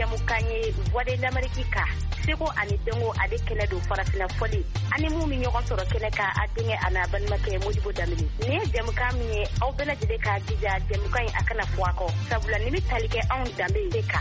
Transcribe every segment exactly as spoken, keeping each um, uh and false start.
jamukanye voix de l'Amérique seko ani dengo ade kene do farafina foli ani mu mi ñogon soro kene ka adinge ana ban make Modibo Dambélé ne jamuka mi aw bela jide ka jija jamuka akana fuako sabula ni talike on Dambélé ka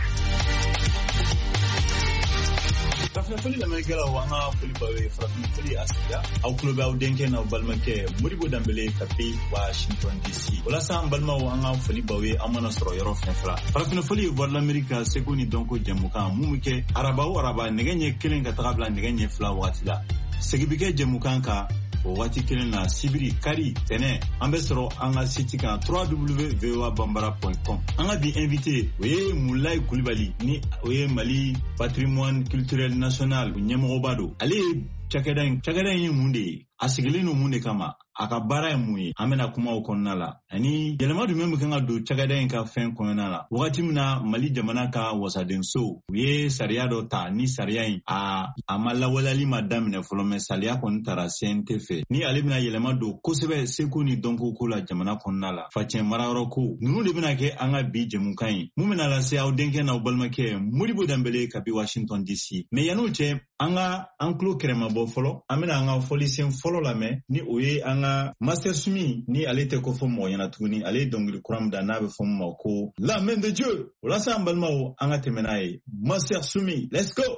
Farafina foli l'Amérique la wanga foli bawe farafina foli asida aw kulobe aw denke na balmake Modibo Dambélé kapi Washington D C wala sa balma wanga foli bawe amana soro yoro fenfra farafina foli voix de l'Amérique seko ni donko jamuka mumuke araba o araba negenye kelen ka tagabla negenye fla watila segibike jamukan ka o wati kelen na sibiri kari tene ambe soro anga site kan w w w point v o a bambara point com anga bi invité oye Moulay Coulibaly ni oye Mali patrimoine culturel national nyamogobado ale chakadan chakadan yi munde asigilino munde kama akabara ya muye amena kuma ukonna la ani yelema du meme kanga do chagaden ka fen konna la wakati mna Mali jamana ka wasadenso ye sariya do ta ni sariya yin a amala walali madame ne folome saliya kon tara C N T F ni ale bina yelema do kosebe seku ni donko ko la jamana konna la fachen mararo ko nunu de bina ke anga bi jemu kan mumena la se awdenke na ubalmake Modibo Dambélé kabi Washington D C me yanu che anga anklo krema bo folo amena anga folisen folo la me ni oye anga Master Sumi ni alete ko fo mo yana tuni ale dongli kuram da na be fo mo ko la main de Dieu wala sa mbalma o anga temenaye Master Sumi let's go.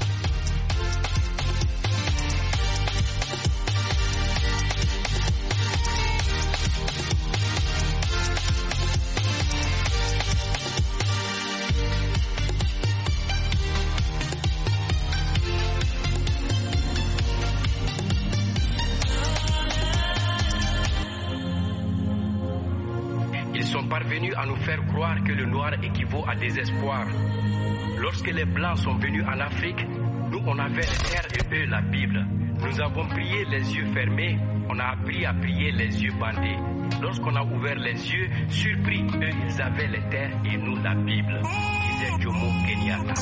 Parvenus à nous faire croire que le noir équivaut à désespoir. Lorsque les blancs sont venus en Afrique, nous on avait les terres et eux la Bible. Nous avons prié les yeux fermés, on a appris à prier les yeux bandés. Lorsqu'on a ouvert les yeux, surpris, eux ils avaient les terres et nous la Bible. Disait Jomo Kenyatta.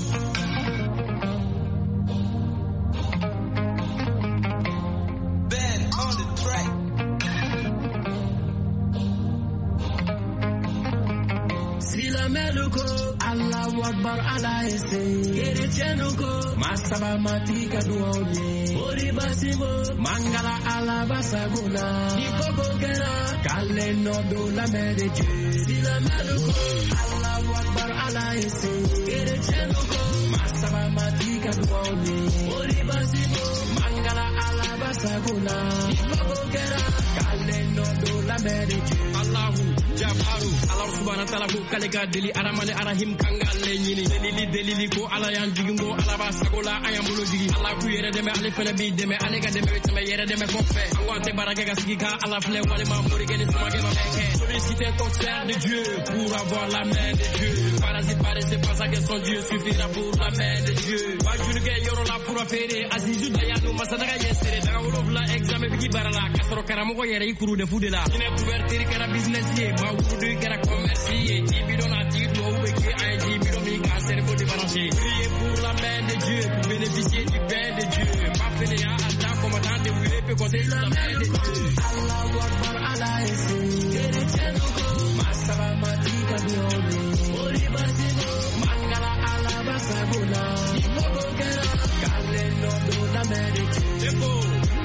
Allahu Akbar ala ese kere chenuko masaba matika duone ori basibo mangala ala basaguna nikoko kera kale no do la mereje sila maluko Allahu Akbar ala ese kere chenuko masaba matika duone ori basibo mangala ala basaguna nikoko kera kale no do la mereje Allahu Jabaru Allah subhanahu wa ta'ala ko kalega deli aramane arahim kangalle nyini delili delili ko ala yan jigingo ala ba sagola ayam bolo jigi Allah ku yere deme ale fele bi deme ale ga deme teme yere deme ko fe angote baraka ga sigi ka ala fele wale ma mori gene sama ge ba ke solliciter concert de Dieu pour avoir la main de Dieu parasite parasite pas ça que son Dieu suffira pour la main de Dieu wa jurge yoro la pour faire azizu dayanu masadaga yesere daga wolof la examen bi barala kasoro karamo ko yere ikuru de fudela ine couverture kara business ye ma wudu kara commerce ye bidon a dit do we ki un bidon mi ka cerveau débranché priez pour la main de Dieu pour bénéficier du pain de Dieu ma fene ya Allah commandant de vous peut côté la main de Dieu Allahu Akbar ala ese kere chenuko masaba matika duone ori basigo mangala ala basaguna nikoko kera kale no do la main de Dieu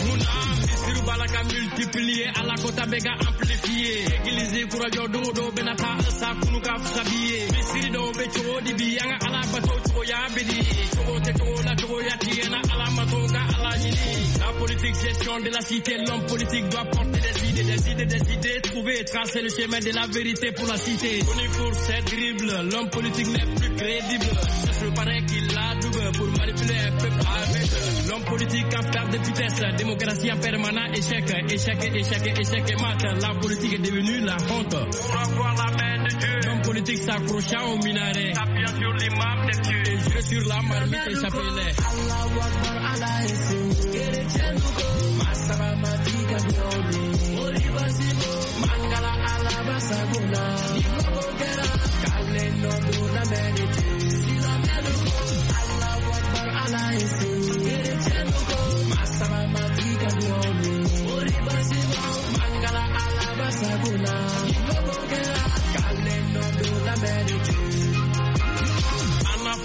Muna balaka multiplier ala kota bega amplifier église kurajo do do benata sa kunuka sabiye misiri do be chodi bi anga ala bato to ya bedi to te to la to ya tiena ala matoga ala yini la politique gestion de la cité l'homme politique doit porter des idées des idées des idées trouver tracer le chemin de la vérité pour la cité on est pour cette dribble l'homme politique n'est plus crédible je paraît qu'il a double pour manipuler un peuple avec l'homme politique en perte de vitesse démocratie en permanent échec échec échec échec et mat la politique est devenue la honte pour avoir la main de Dieu l'homme politique s'accrochant au minaret s'appuyant sur l'imam de Dieu et jouer sur la marmite et s'appeler Allahu Akbar ala ese kere chenuko masaba matika duone ori basibo mangala ala basaguna nikoko kera kale no do la merite sila meluko Allahu Akbar ala ese kere chenuko masaba matika duone ori basibo mangala ala basaguna nikoko kera kale no do la merite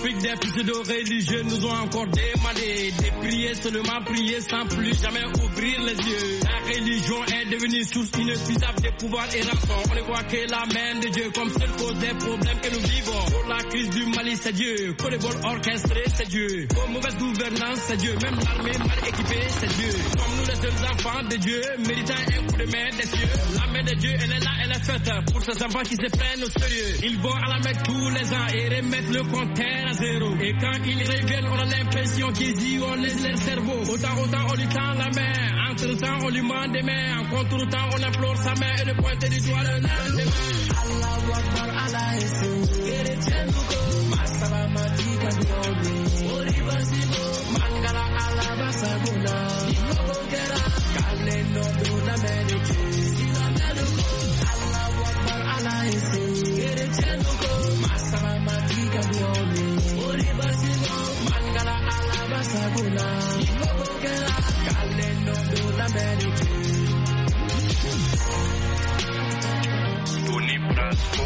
L'Afrique des fils de religieux nous ont encore demandé de prier, seulement prier sans plus jamais ouvrir les yeux. La religion est devenue source inépuisable de pouvoir et rançon. On ne voit que la main de Dieu comme seule cause des problèmes que nous vivons. Pour la crise du Mali, c'est Dieu. Pour les vols orchestrés, c'est Dieu. Pour mauvaise gouvernance, c'est Dieu. Même l'armée mal équipée, c'est Dieu. Comme nous les seuls enfants de Dieu, méritant un coup de main des cieux. La main de Dieu, elle est là, elle est faite pour ces enfants qui se prennent au sérieux. Ils vont à la Mecque tous les ans et remettre le compteur à zéro. Et quand ils reviennent, on a l'impression qu'ils y ont leur cerveau. Autant, autant, on lui tend la main. Entre temps, on lui demande des mains. En contre-temps, on implore sa main et le pointer du doigt le lendemain. Allahu Akbar, Allah est saint. Kerechenuko, Masaba Matika Duomi. Oriba Sibo, Mangala Allah Basaguna. Ikobo Kera, Kaleno Duna Medici. Sila Meduko, Allahu Akbar, Allah est saint. Kerechenuko, Masaba Matika Duomi. Oriba Sibo, Mangala Allah Basaguna. Ikobo Kera, Kaleno Duna Medici. Tony Brasco.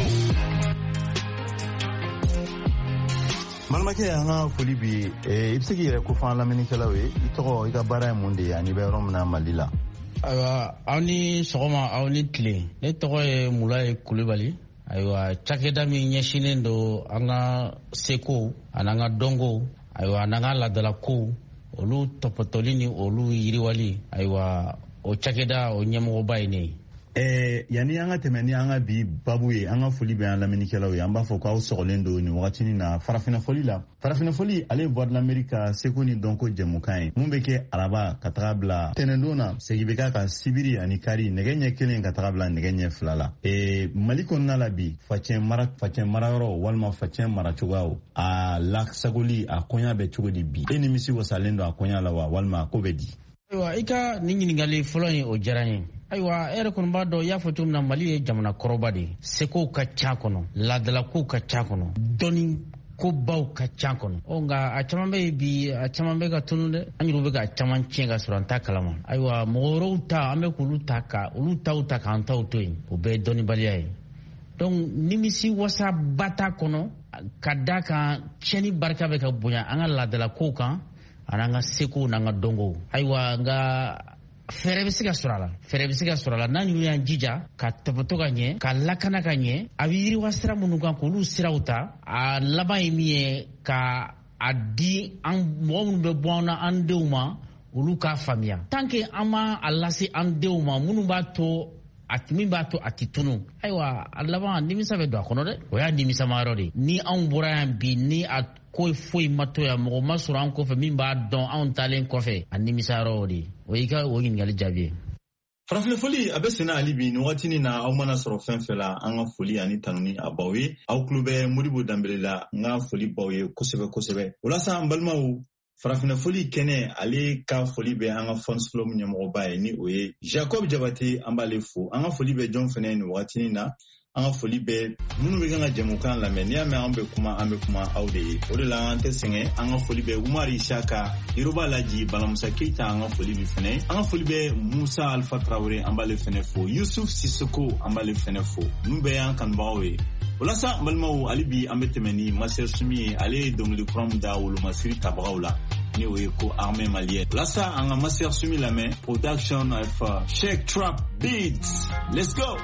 Malmakɛ an ka foli bi i bɛ se k'i yɛrɛ ko fɔ an lamɛnnikɛlaw ye i tɔgɔ i ka baara ye mun de ye ani bɛ yɔrɔ min na Mali la. Ayiwa aw ni sɔgɔma aw ni tile ne tɔgɔ ye Mulaye Kulibali ayiwa cakɛda min ɲɛsinnen don an ka seko an'an ka dɔnko ayiwa an'an ka laadalakow olu tɔpɔtɔli ni olu yiriwali ayiwa o cakɛda o ɲɛmɔgɔba ye ne ye. Eh, yani an ka tɛmɛ ni an ka bi babu ye an ka foli bɛ an lamɛnnikɛlaw ye an b'a fɔ k'aw sɔgɔlen don nin wagatinin na farafina foli la farafina foli ale ye Voix de l'Amérique ka seko ni dɔnko jɛmukan ye mun bɛ kɛ araba ka taga bila tɛnɛndon na segi bɛ k'a kan sibiri ani kari nɛgɛ ɲɛ kelen ka taga bila nɛgɛ ɲɛ fila la eh, Mali kɔnɔna la bi facɛn mara facɛn marayɔrɔ walima facɛn maracogoyaw a lasagoli a kɔɲa bɛ cogo di bi e nimisi wasalen don a kɔɲa la wa walima ko bɛ di. Ayiwa i ka nin ɲininkali fɔlɔ in o diyara n ye. Ayiwa e yɛrɛ kɔni b'a dɔn i y'a fɔ cogo min na Mali ye jamana kɔrɔba de ye sekow ka ca kɔnɔ laadalakow ka ca kɔnɔ dɔnni kobaw ka ca kɔnɔ ɔ nka a caman bɛ yen bi a caman bɛ ka tunu dɛ an yɛrɛw bɛ ka caman tiɲɛ ka sɔrɔ an t'a kalama ayiwa mɔgɔ wɛrɛw ta an bɛ k'olu ta ka olu taw ta k'an taw to yen o bɛɛ ye dɔnnibaliya ye donc nimisi wasaba t'a kɔnɔ ka da kan tiɲɛni barika bɛ ka bonya an ka laadalakow kan an'an ka sekow n'an ka dɔnkow ayiwa nka fɛrɛ bɛ se ka sɔrɔ a la fɛrɛ bɛ se ka sɔrɔ a la n'an y'an jija ka tɔpɔtɔ ka ɲɛ ka lakana ka ɲɛ a bɛ yiriwa sira minnu kan k'olu siraw ta a laban ye min ye ka a di an mɔgɔ minnu bɛ bɔ an na an denw ma olu k'a faamuya tant que an ma a lase an denw ma minnu b'a to a min b'a to a ti tunu ayiwa a laban nimisa bɛ don a kɔnɔ dɛ o y'a nimisamayɔrɔ de ni anw bɔra yan bi ni a ko foyi ma to yan mɔgɔ ma sɔrɔ an kɔfɛ min b'a dɔn anw talen kɔfɛ a nimisayɔrɔ o de o y'i ka o ɲininkali jaabi ye. farafin foli a bɛ senna hali bi nin wagatinin na aw mana sɔrɔ fɛn fɛn la an ka foli ani tanuni a baw ye aw tulo bɛ Modibo Danbele la n ka foli baw ye kosɛbɛ kosɛbɛ o la sa an balimaw farafin foli kɛnɛ ale ka foli bɛ an ka Fons Club ɲɛmɔgɔba ye ni o ye Jacob Jabate an b'ale fo an ka foli bɛ jɔn fɛnɛ nin wagatinin na an ka foli bɛ minnu bɛ kan ka jɛmukan lamɛn n'i y'a mɛn an bɛ kuma an bɛ kuma aw de ye o de la an tɛ sɛgɛn an ka foli bɛ Umar Isaka Yoruba Laji Balamusa Keita an ka foli bɛ fɛnɛ an ka foli bɛ Musa Alpha Traoré an b'ale fɛnɛ fo Yusuf Sissoko an b'ale fɛnɛ fo ninnu bɛɛ y'an kanubagaw ye o la sa balimaw hali bi an bɛ tɛmɛ ni Maser Sumi ye ale ye dɔnkili kura min da wolomasiri tabagaw la ni o ye ko armée malienne o la sa an ka Maser Sumi lamɛn production of uh, Sheikh Trap Beats let's go.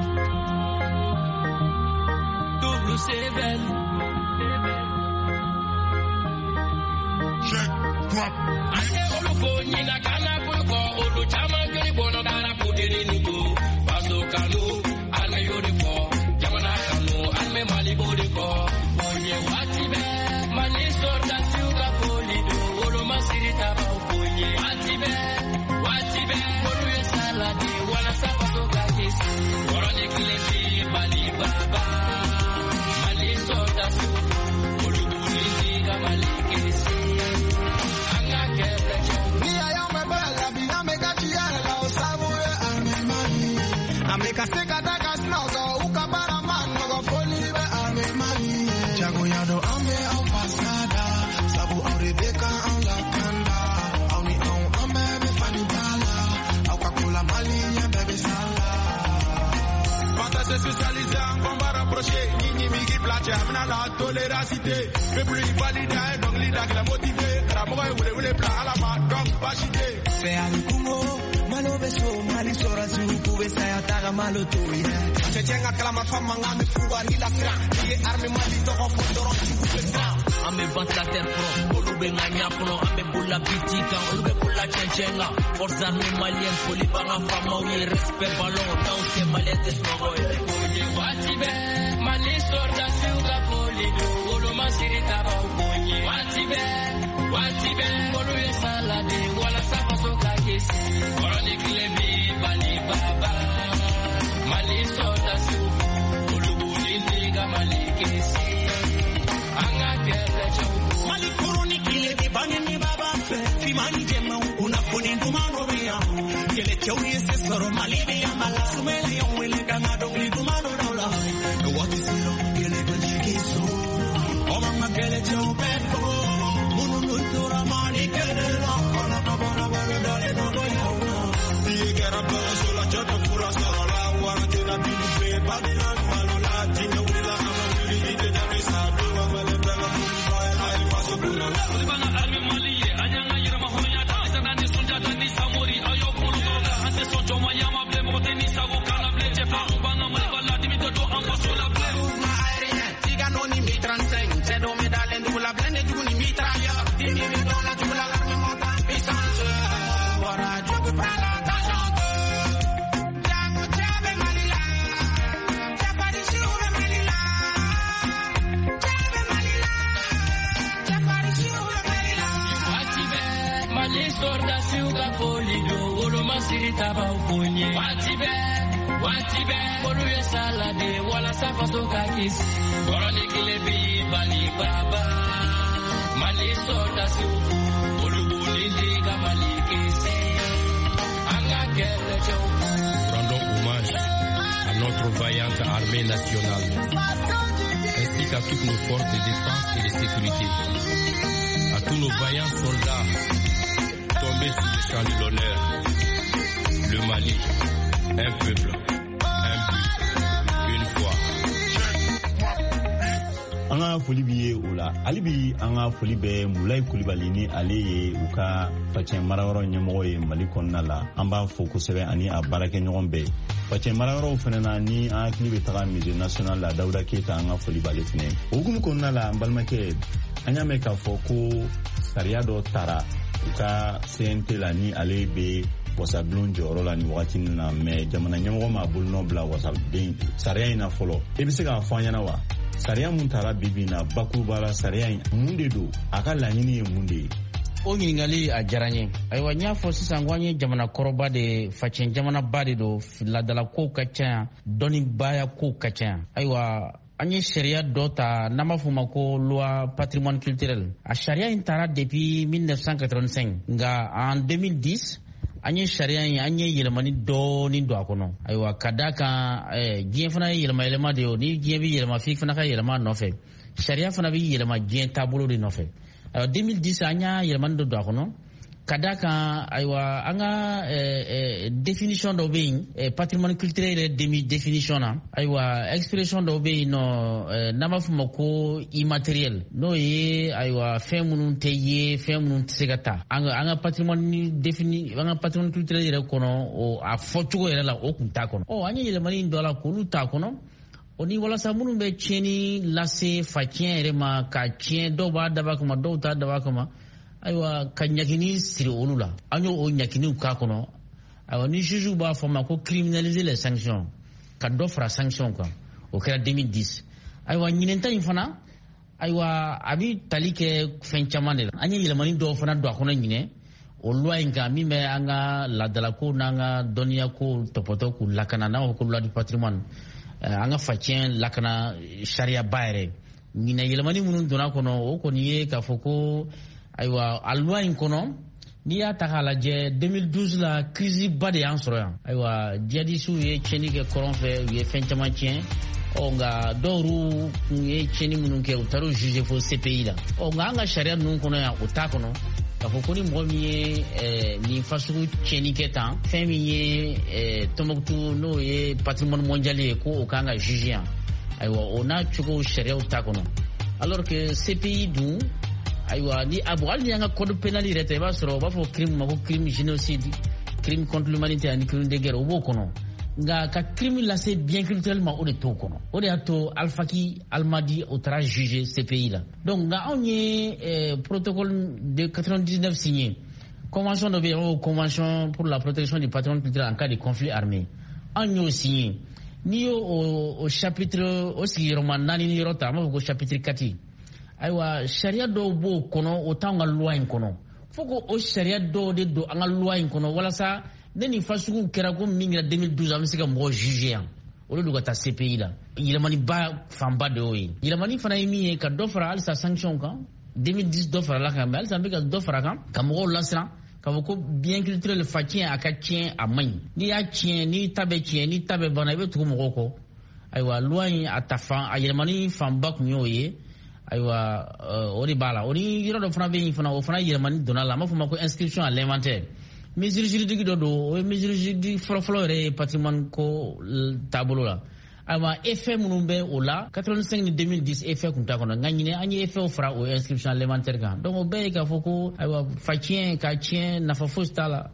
Double seven. Check, drop. Ane oluko nyina kana pulko olu chama kiri bono dara putiri nuko baso kanu ane yoriko jamana kanu ane mali boriko onye watibe mani sorta tuka polido olu masirita baunye watibe watibe olu yesaladi wala sapato kakisi warani kilesi bali baba Socialisé en combat approcher, Nini Migi Plache, amena la toléracité. Peuple valide, donc l'ida qui l'a motivé. Karamoga, vous voulez plat à la main, donc pas chité. Fais un Congo, malo beso, mali sora su, pouvez saya taga malo toya. Chechen aklama fama ngame fuga ni la sra. Ni arme mali to ko fondoro tu ku sra. Ame banta ter pro, olube nganya pro, ame bulla bitika, olube bulla chenchenga. Force armée malienne, poli banga fama oui, respect ballon, dans ces mallettes esmoroy. Watibe, mali sorda suga poli do, oloma sirita ba ukonye. Watibe, watibe, olu esalade, wala sapa soka kesi. Koroni klebi bali baba, mali sorda suga, olu lindiga mali kesi. Anga kele chau, mali koroni klebi bani ni baba fe, fi mali jema unaponi ndumano bia. Kele chau yese soro mali bia mala, sumele yomwele kanga dongli dumano dola. No what is it? Kele bani keso, omanga kele chau pepo, munu nutura mali kele la, ona kabana bana dale no doya. Diye kera bana sola chata pura sala, wana tena bini fe bani na malola, tinga wila kama wili ite dame sa, duwa male bela muni baya hai paso kuna. Ulibana arme maliye, anyanga yira mahoya da, sadani sonja dani samori ayo pulu doga, ante sojo mayama ble mote ni sago kala ble, chefa ubana malibala dimito do amba sola ble. Ma airine, tiga no ni mi transeng, sedo me dale ndula blende jugu ni mi traya, dimi mi dona jugula l'arme monta puissance, wara jugu prala ta chante. Jango chave malila, chapari shure malila, chave malila, chapari shure malila. Watibe, mali sorda suga polido, oloma sirita ba ukonye. Watibe, watibe, olu esalade, wala sapa soka kisi. Koroni kilebi bali baba, mali sorda suga, olu lindiga mali kisi. Anga kele chau. Rendons hommage à notre vaillante armée nationale, ainsi qu'à toutes nos forces de défense et de sécurité, à tous nos vaillants soldats tombés sur le champ de l'honneur. Le Mali, un peuple, un but, une foi. Anga foli biye ula alibi anga foli be Mulai Kulibali ni ale ye u ka facɛn marayɔrɔ ɲɛmɔgɔ ye Mali kɔnɔna la an b'a fo kosɛbɛ ani a baarakɛ ɲɔgɔn bɛɛ facɛn marayɔrɔw fɛnɛ na ni an hakili bɛ taga musée national la Dawuda Keyita an ka foli b'ale fɛnɛ o hukumu kɔnɔna la an balimakɛ an y'a mɛn k'a fɔ ko sariya dɔ tara u ka C N T la ni ale bɛ wasabulon jɔyɔrɔ la ni wagati nin na mɛ jamana ɲɛmɔgɔ ma bolonɔ bila wasaden sariya in na fɔlɔ e bɛ se k'a fɔ an ɲɛna wa sariya mun tara bibi na bakuruba la sariya in mun de don a ka laɲini ye mun de ye o ɲiningali a diyara n ye ayiwa n y'a fɔ sisan ko an ye jamana kɔrɔba de facɛn jamanaba de don ladala kow ka ca yan dɔnnibaya kow ka ca yan ayiwa an ye sariya dɔ ta n'an b'a fɔ o ma ko loi patrimoine culturel a sariya in tara depuis mille neuf cent quatre-vingt-cinq nka en deux mille dix an ye sariya in an ye yɛlɛmani dɔɔni don a kɔnɔ ayiwa ka da kan diɲɛ fana ye yɛlɛma yɛlɛma de ye ni diɲɛ bɛ yɛlɛma f'i fana ka yɛlɛma nɔfɛ sariya fana bɛ yɛlɛma diɲɛ taabolo de nɔfɛ ayiwa deux mille dix an y'a yɛlɛmani dɔ don a kɔnɔ ka da kan ayiwa an ka définition dɔ bɛ yen patrimoine culturel yɛrɛ demi définition na ayiwa expression dɔ bɛ yen nɔ n'an b'a fɔ o ma ko immatériel n'o ye ayiwa fɛn minnu tɛ ye fɛn minnu tɛ se ka ta an ka an ka patrimoine défini an ka patrimoine culturel yɛrɛ kɔnɔ o a fɔcogo yɛrɛ la o tun t'a kɔnɔ ɔ an ye yɛlɛmani dɔ la k'olu t'a kɔnɔ o ni walasa minnu bɛ tiɲɛni lase facɛn yɛrɛ ma ka tiɲɛ dɔw b'a dab'a kama dɔw t'a dab'a kama ayiwa ka ɲagini siri olu la an y'o o ɲaginiw k'a kɔnɔ ayiwa ni juge b'a fɔ ma ko criminaliser les sanctions ka dɔ fara sanction kan o kɛra deux mille dix ayiwa ɲinɛnta in fana ayiwa a bɛ tali kɛ fɛn caman de la an ye yɛlɛmani dɔw fana don a kɔnɔ ɲinɛ o loi in kan min bɛ an ka ladalako n'an ka dɔnniyako tɔpɔtɔ k'u lakana n'an b'a fɔ ko loi du patrimoine an ka facɛn lakana sariyaba yɛrɛ ɲinɛ yɛlɛmani minnu donna kɔnɔ o kɔni ye k'a fɔ ko ayiwa a loi in kɔnɔ n'i y'a ta k'a lajɛ deux mille douze la crise ba de y'an sɔrɔ yan ayiwa djihadistes ye tiɲɛni kɛ kɔrɔn fɛ u ye fɛn caman tiɲɛ ɔ nka dɔw tun ye tiɲɛni minnu kɛ u taara o juge fo C P I la ɔ nka an ka sariya ninnu kɔnɔ yan o t'a kɔnɔ k'a fɔ ko ni mɔgɔ min ye nin fasugu tiɲɛni kɛ tan fɛn min ye Tombouctou n'o ye patrimoine mondial ye ko o kan ka juge yan aywa o n'a cogo sariyaw ta kɔnɔ alors que C P I dun aywa ni abo hali an ka code pénal yɛrɛ ta i b'a sɔrɔ u b'a fɔ crime ma ko crime génocide crime contre l'humanité ani crime de guerre o b'o kɔnɔ nka ka crime lase bien culturel ma o de t'o kɔnɔ o de y'a to Alfaki Almadi o taara juger C P I la donc nka anw ye eh, protocole de quatre-vingt-dix-neuf signé convention dɔ bɛ yen o convention pour la protection du patrimoine culturel en cas de conflit armé anw y'o signé n'i y'o o, o chapitre o sigiyɔrɔma naani ni yɔrɔ ta an b'a fɔ ko chapitre quatre ayiwa sariya dɔw b'o kɔnɔ o t'anw ka loi in kɔnɔ fo ko o sariya dɔw de don an ka loi in kɔnɔ walasa ne ni fasuguw kɛra ko min kɛra deux mille douze an bɛ se ka mɔgɔw juger yan olu de ka taa C P I la yɛlɛmaniba fanba de y'o ye yɛlɛmani fana ye min ye ka dɔ fara halisa sanction kan deux mille dix dɔ farala kan mais halisa an bɛ ka dɔ fara kan ka mɔgɔw lasiran k'a fɔ ko bien culturel fa tiɲɛ a ka tiɲɛ a man ɲi n'i y'a tiɲɛ n'i ta bɛ tiɲɛ n'i ta bɛ bana i bɛ tugu mɔgɔw kɔ ayiwa loi in a ta fan a yɛlɛmani fanba kun y'o ye ayiwa o de b'a la o ni yɔrɔ dɔ fana bɛ yen fana o fana yɛlɛmani donna la an b'a fɔ ma ko inscription à l'inventaire mesure juridique dɔ don o ye mesure juridique fɔlɔfɔlɔ yɛrɛ ye patrimoine ko taabolo la ayiwa effet minnu bɛ o la quatre-vingt-cinq ni deux mille dix effet kun t'a kɔnɔ nka ɲinɛ an ye effet fara o inscription à l'inventaire kan donc o bɛɛ ye k'a fɔ ko ayiwa fa tiɲɛ ka tiɲɛ nafa fosi t'a la.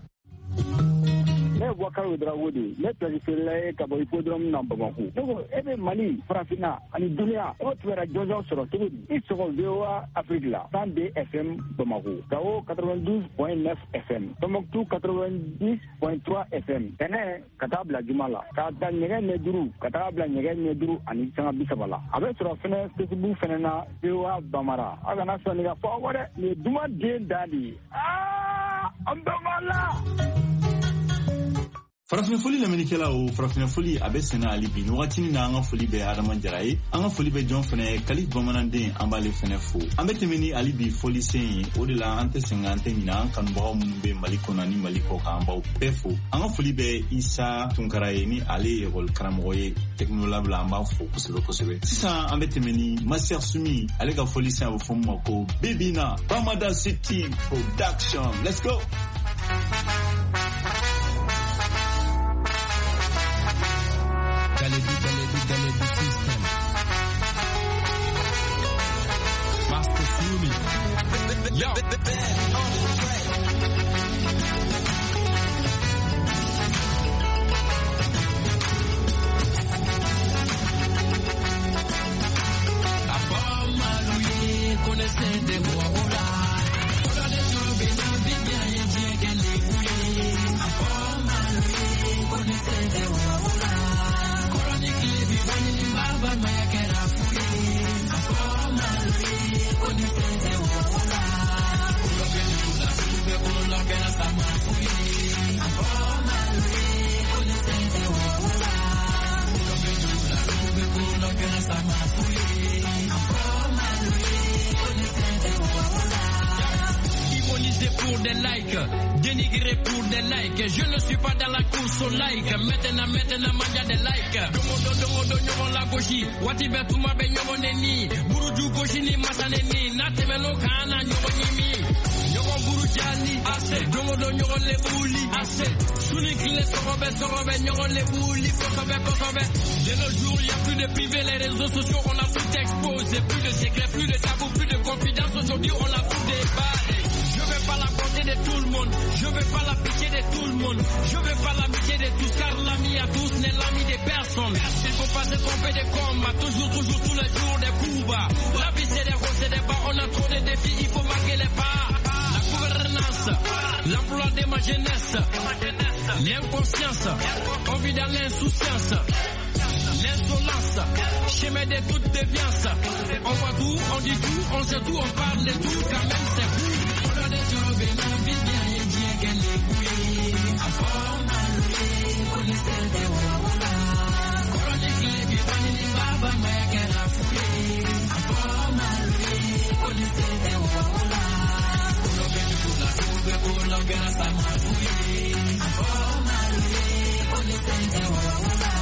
Ne ye Boubacar Ouedraogo de ne planifiela ye ka bɔ hippodrome na Bamako. Donc e bɛ Mali farafinna ani duniya o tun bɛ jɔnjɔn sɔrɔ cogo di i sɔgɔ V O A Afrique la cent deux F M Bamako Gao quatre-vingt-douze point neuf F M Tombouctou quatre-vingt-dix point trois F M Tɛnɛ ka taa bila Juma la ka taa ɲɛgɛn ɲɛ duuru ka taa bila ɲɛgɛn ɲɛ duuru ani sanga bi saba la a bɛ sɔrɔ fɛnɛ Facebook fɛnɛ na V O A Bamara a kana sɔnni ka fɔ aw dɛ nin ye Duma den da de ye aa an bɛɛ la. Farafina foli lamɛnnikɛla o farafina foli a bɛ sɛnɛ hali bi ni wagatinin na an ka foli bɛ Adama Jara ye an ka foli bɛ jɔn fɛnɛ Kalif bamananden an b'ale fɛnɛ fo an bɛ tɛmɛ ni hali bi foli sen ye o de la an tɛ sɛgɛn an tɛ ɲinɛ an kanubagaw minnu bɛ Mali kɔnɔ ni Mali kɔ kan an b'aw bɛɛ fo an ka foli bɛ Isa Tunkara ye ni ale ye école karamɔgɔ ye technolab la an b'a fo kosɛbɛ kosɛbɛ sisan an bɛ tɛmɛ ni Masiya Sumi ale ka foli sen a bɛ fɔ min ma ko Bibina Bamada City Production let's go. Galebu, Galebu, Galebu system. Master Sumi. Yo. La forma lui connaissait des mots là. Pour les gens bien bien bien qu'elle est fouillée. La forma lui connaissait des mots là. Baba Mayakera Fuli, a forma lui, connaissez Wala. Kulogena Sube, Kulogena Sama Fuli, a forma lui, connaissez Wala. Kulogena Sube, Kulogena Sama Fuli, a forma lui, connaissez Wala. Ironisé pour des likes, dénigré pour des likes. Je ne suis pas dans la course au like. Maintenant, maintenant, manja des likes. Domodo, domodo, nyomo la goshi. Wati betuma be nyomo neni. Buruju goshi ni masane ni. Nate meno kana nyomo nimi. Nyomo buru jali. Ase. Domodo nyomo le buli. Ase. Suni kile sorobe, sorobe, nyomo le buli. Kosobe, kosobe. De nos jours, y a plus de privé. Les réseaux sociaux, on a tout exposé. Plus de secrets, plus de tabou, plus de confidence. Aujourd'hui, on a tout débarré. Je veux pas la bonté de tout le monde, je veux pas la pitié de tout le monde, je veux pas l'amitié de tous, car l'ami à tous n'est l'ami des personnes. Il faut pas se tromper de combat, toujours, toujours, tous les jours des coups bas. La vie c'est des hauts, c'est des bas, on a trop de défis, il faut marquer les pas. La gouvernance, l'emploi de ma jeunesse, l'inconscience, on vit dans l'insouciance. L'insolence, chemin de toute déviance. On voit tout, on dit tout, on sait tout, on parle de tout, quand même c'est fou. On a des jobs et la vie bien et bien qu'elle est bouillée. À fond, à louer, connaissez des wawala. Chronique, les bibani, baba, mais qu'elle a foulé. À fond, à louer, connaissez des wawala. Pour l'obéir, pour la trouver, pour l'obéir, ça m'a foulé. À fond, à louer, connaissez des wawala.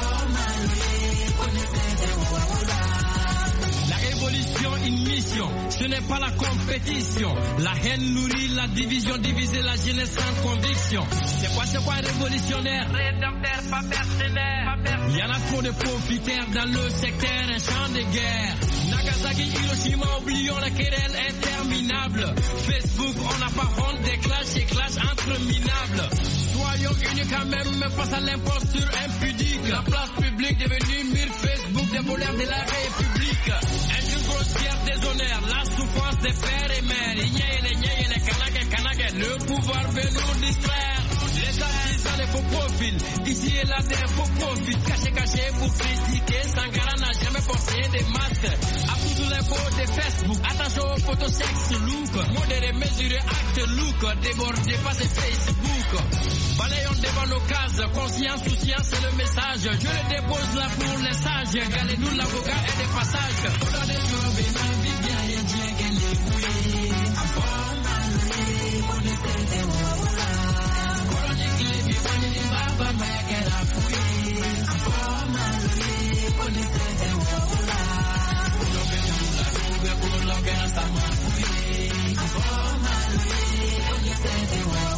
La révolution, une mission, ce n'est pas la compétition. La haine nourrit la division, diviser la jeunesse sans conviction. C'est quoi, c'est quoi révolutionnaire? Rédempteur, pas mercenaire. Il y en a trop de profiteurs dans le secteur, un champ de guerre. Nagasaki, Hiroshima, oublions la querelle interminable. Facebook, on n'a pas honte des clashs et clashs entre minables. Soyons unis quand même face à l'imposture impudique. La place publique devenue mur Facebook des voleurs de la République. Injure grossière, déshonneur, la souffrance des pères et mères. Igné, les niais et les canaques et canaques, le pouvoir veut nous distraire. Les artisans, les faux profils, ici et là des faux profils. Caché, caché pour critiquer, Sankara n'a jamais porté des masques. À tous les faux de Facebook, attention aux photos sexe look. Modéré, mesuré, acte look, débordé, passé Facebook. Balayons devant nos cases, conscience, souciance, c'est le message. Je le dépose là pour les sages. Galez-nous l'avocat et des passages. Pendant des jours, ma vie bien, et Dieu qu'elle est fouillée. À fond, malgré, on essaie de voir. Chronique, les vieux, on est baba, mais qu'elle a fouillé. À fond, malgré, on essaie de voir. Pour l'occasion, la trouve, pour l'occasion, ça m'a fouillé. À fond, malgré, on essaie de voir.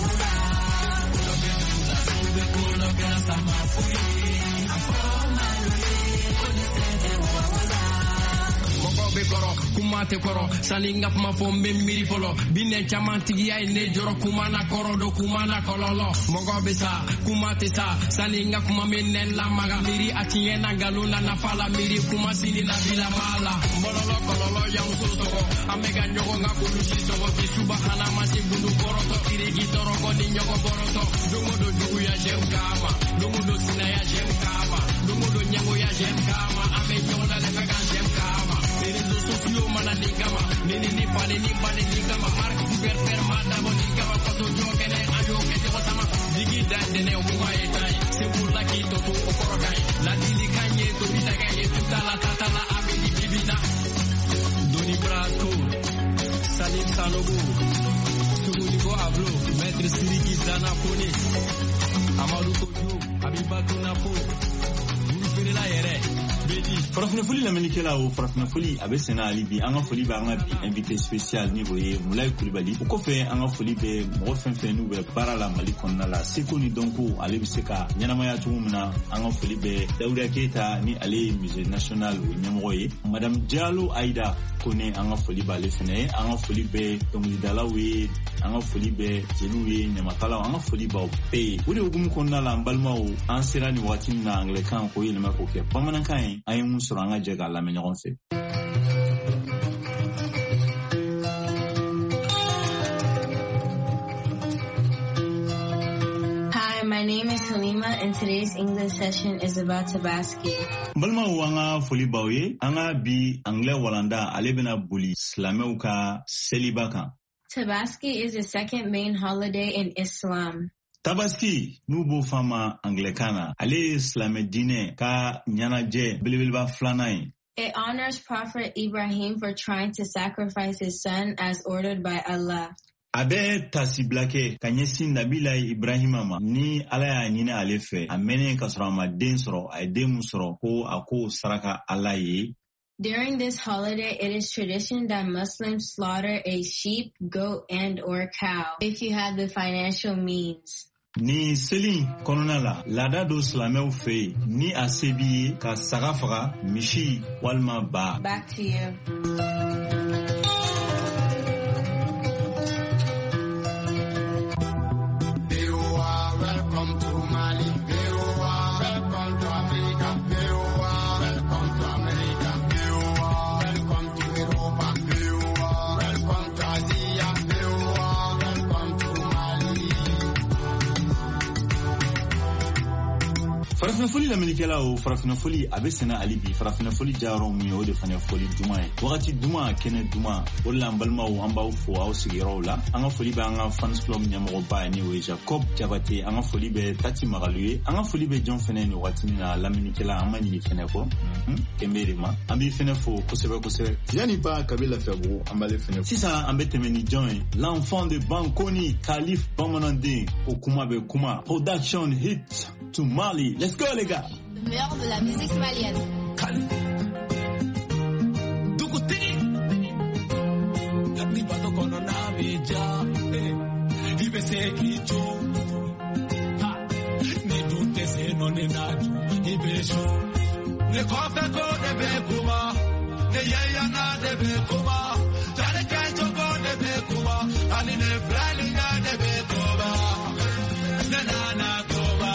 Kumate koro sani ngap ma fo memiri folo bine chamantigi ay ne joro kumana koro do kumana kololo mogo besa kumate sa sani ngap ma menen la maga miri atinye na galuna na fala miri kuma sini na bila mala mololo kololo yang soso amega nyogo ngakulu shiso ki subhana masi bundu koroto kiregi toroko ni nyogo boroto dungo do dugu ya jem kama dungo do sina ya jem kama dungo do nyango ya jem kama ame nyola le fagan jem kama réseaux sociaux mana ningama nini ni pale ni pale ningama mark super mada boningama koto jokene ayo kete kotama digi dande ne umwa etai sepula kito to okorokai la dili kanye to bitagaye tutala tatala abedi bibina doni brato salim sanobu tumuligo ablo maître siriki dana pone amaru kojo abibatu napo buru la yere farafina foli lamɛnnikɛla o farafina foli a bɛ sɛnɛ hali bi an ka foli bɛ an ka bi invité spécial ni o ye Mulayi Kulibali o kɔfɛ an ka foli bɛ mɔgɔ fɛn fɛn n'u bɛ baara la Mali kɔnɔna la seko ni dɔnko ale bɛ se ka ɲɛnamaya cogo min na an ka foli bɛ Dawuda Keyita ni ale ye musée national o ɲɛmɔgɔ ye Madame Diallo Aïda Kone an ka foli b'ale fɛnɛ ye an ka foli bɛ dɔnkilidalaw ye an ka foli bɛ jeliw ye ɲamakalaw an ka foli b'aw bɛɛ ye o de hukumu kɔnɔna la an balimaw an sera nin waati min na anglɛkan k'o yɛlɛma k'o kɛ bamanankan ye an ye mun sɔrɔ an ka jɛ k'a lamɛn ɲɔgɔn fɛ. Hi, my name is Halima and today's English session is about Tabaski. Balimaw an ka foli b'aw ye an ka bi anglais walanda ale bɛna boli silamɛw ka seliba kan. Tabaski is the second main holiday in Islam. Tabaski n'u b'o fɔ a ma anglɛkan na ale ye silamɛ diinɛ ka ɲɛnajɛ belebeleba filanan ye. It honors Prophet Ibrahim for trying to sacrifice his son as ordered by Allah. A bɛ tasibila kɛ ka ɲɛsin Nabila Ibrahima ma ni Ala y'a ɲini ale fɛ a mɛnɛ ka sɔrɔ a ma den sɔrɔ a ye den min sɔrɔ ko a ko saraka Ala ye. During this holiday, it is tradition that Muslims slaughter a sheep, goat, and or cow if you have the financial means. Ni seli kɔnɔna la laada do silamɛw fɛ yen ni a se b'i ye ka saga faga misi walima ba. Back to you. Farafina foli lamɛnnikɛla o farafina foli a bɛ sɛnɛ hali bi farafina foli jayɔrɔ mun ye o de fana ye foli duman ye wagati duman kɛnɛ duman o de la an balimaw an b'aw fo aw sigiyɔrɔw la an ka foli bɛ an ka fans club ɲɛmɔgɔba ye ni o ye Jacob Jabate an ka foli bɛ Tati Magalu ye an ka foli bɛ jɔn fana ni wagati min na lamɛnnikɛla an ma ɲini fana kɔ kɛmɛ de ma an b'i fana fo kosɛbɛ kosɛbɛ yanni ba kabi Lafiyabugu an b'ale fana sisan an bɛ tɛmɛ ni jɔn ye l'enfant de Bankoni Kalif Bamananden o kuma bɛ kuma production hit to Mali. Let's go les gars. Le meilleur de la musique malienne. bija ibe se kicho ni dute se non ne naju ibe sho ne kofa ko de be kuma ne yaya na de be kuma tare kai to ko de be kuma ani ne flali na de be kuma na na na kuma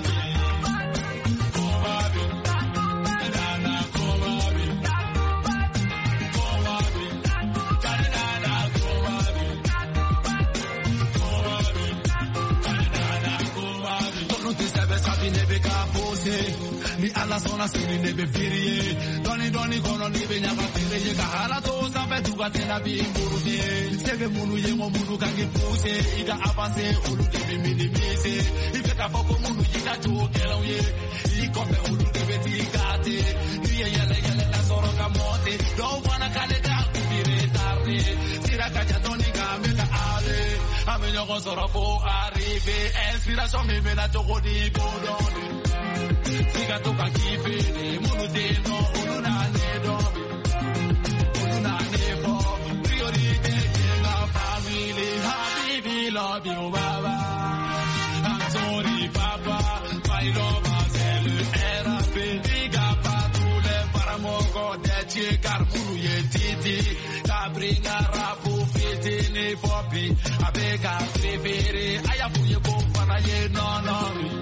ni alla zona sini nebe firie doni doni kono ni benya batire ye kahala to sampe tuga tena bimburude sebe munu ye mo munu kangi puse ida avance ulu debe minimise ifeka foko munu yita chokela ye ikome ulu debe tigate ni ye yele yele na soro kamote do wana kale da kubire tarde sira kaja doni game ka ale amenyo ko soro po arrive inspiration me me na choko di bodoni Siga toka kipele, munu deno, munu na nedo, munu na nebo, priorite la family, habibi love you baba, I'm sorry papa, my love c'est le R A P, diga pas tous les paramoko, deche carmunu ye titi, kabringa rapu fiti ne popi, abeka prefere, ayafuye kompana ye no no.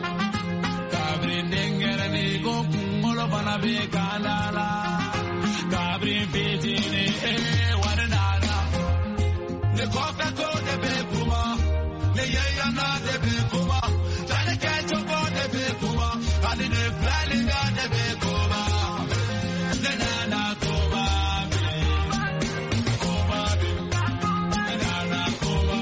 Kabrin ni go molo bana be kanala kabrin pitini e wanana ne kofa ko de be kuma ne yaya na de be kuma tane ke choko de be kuma ali ne flali ga de be kuma ne na na kuma kuma ne na na kuma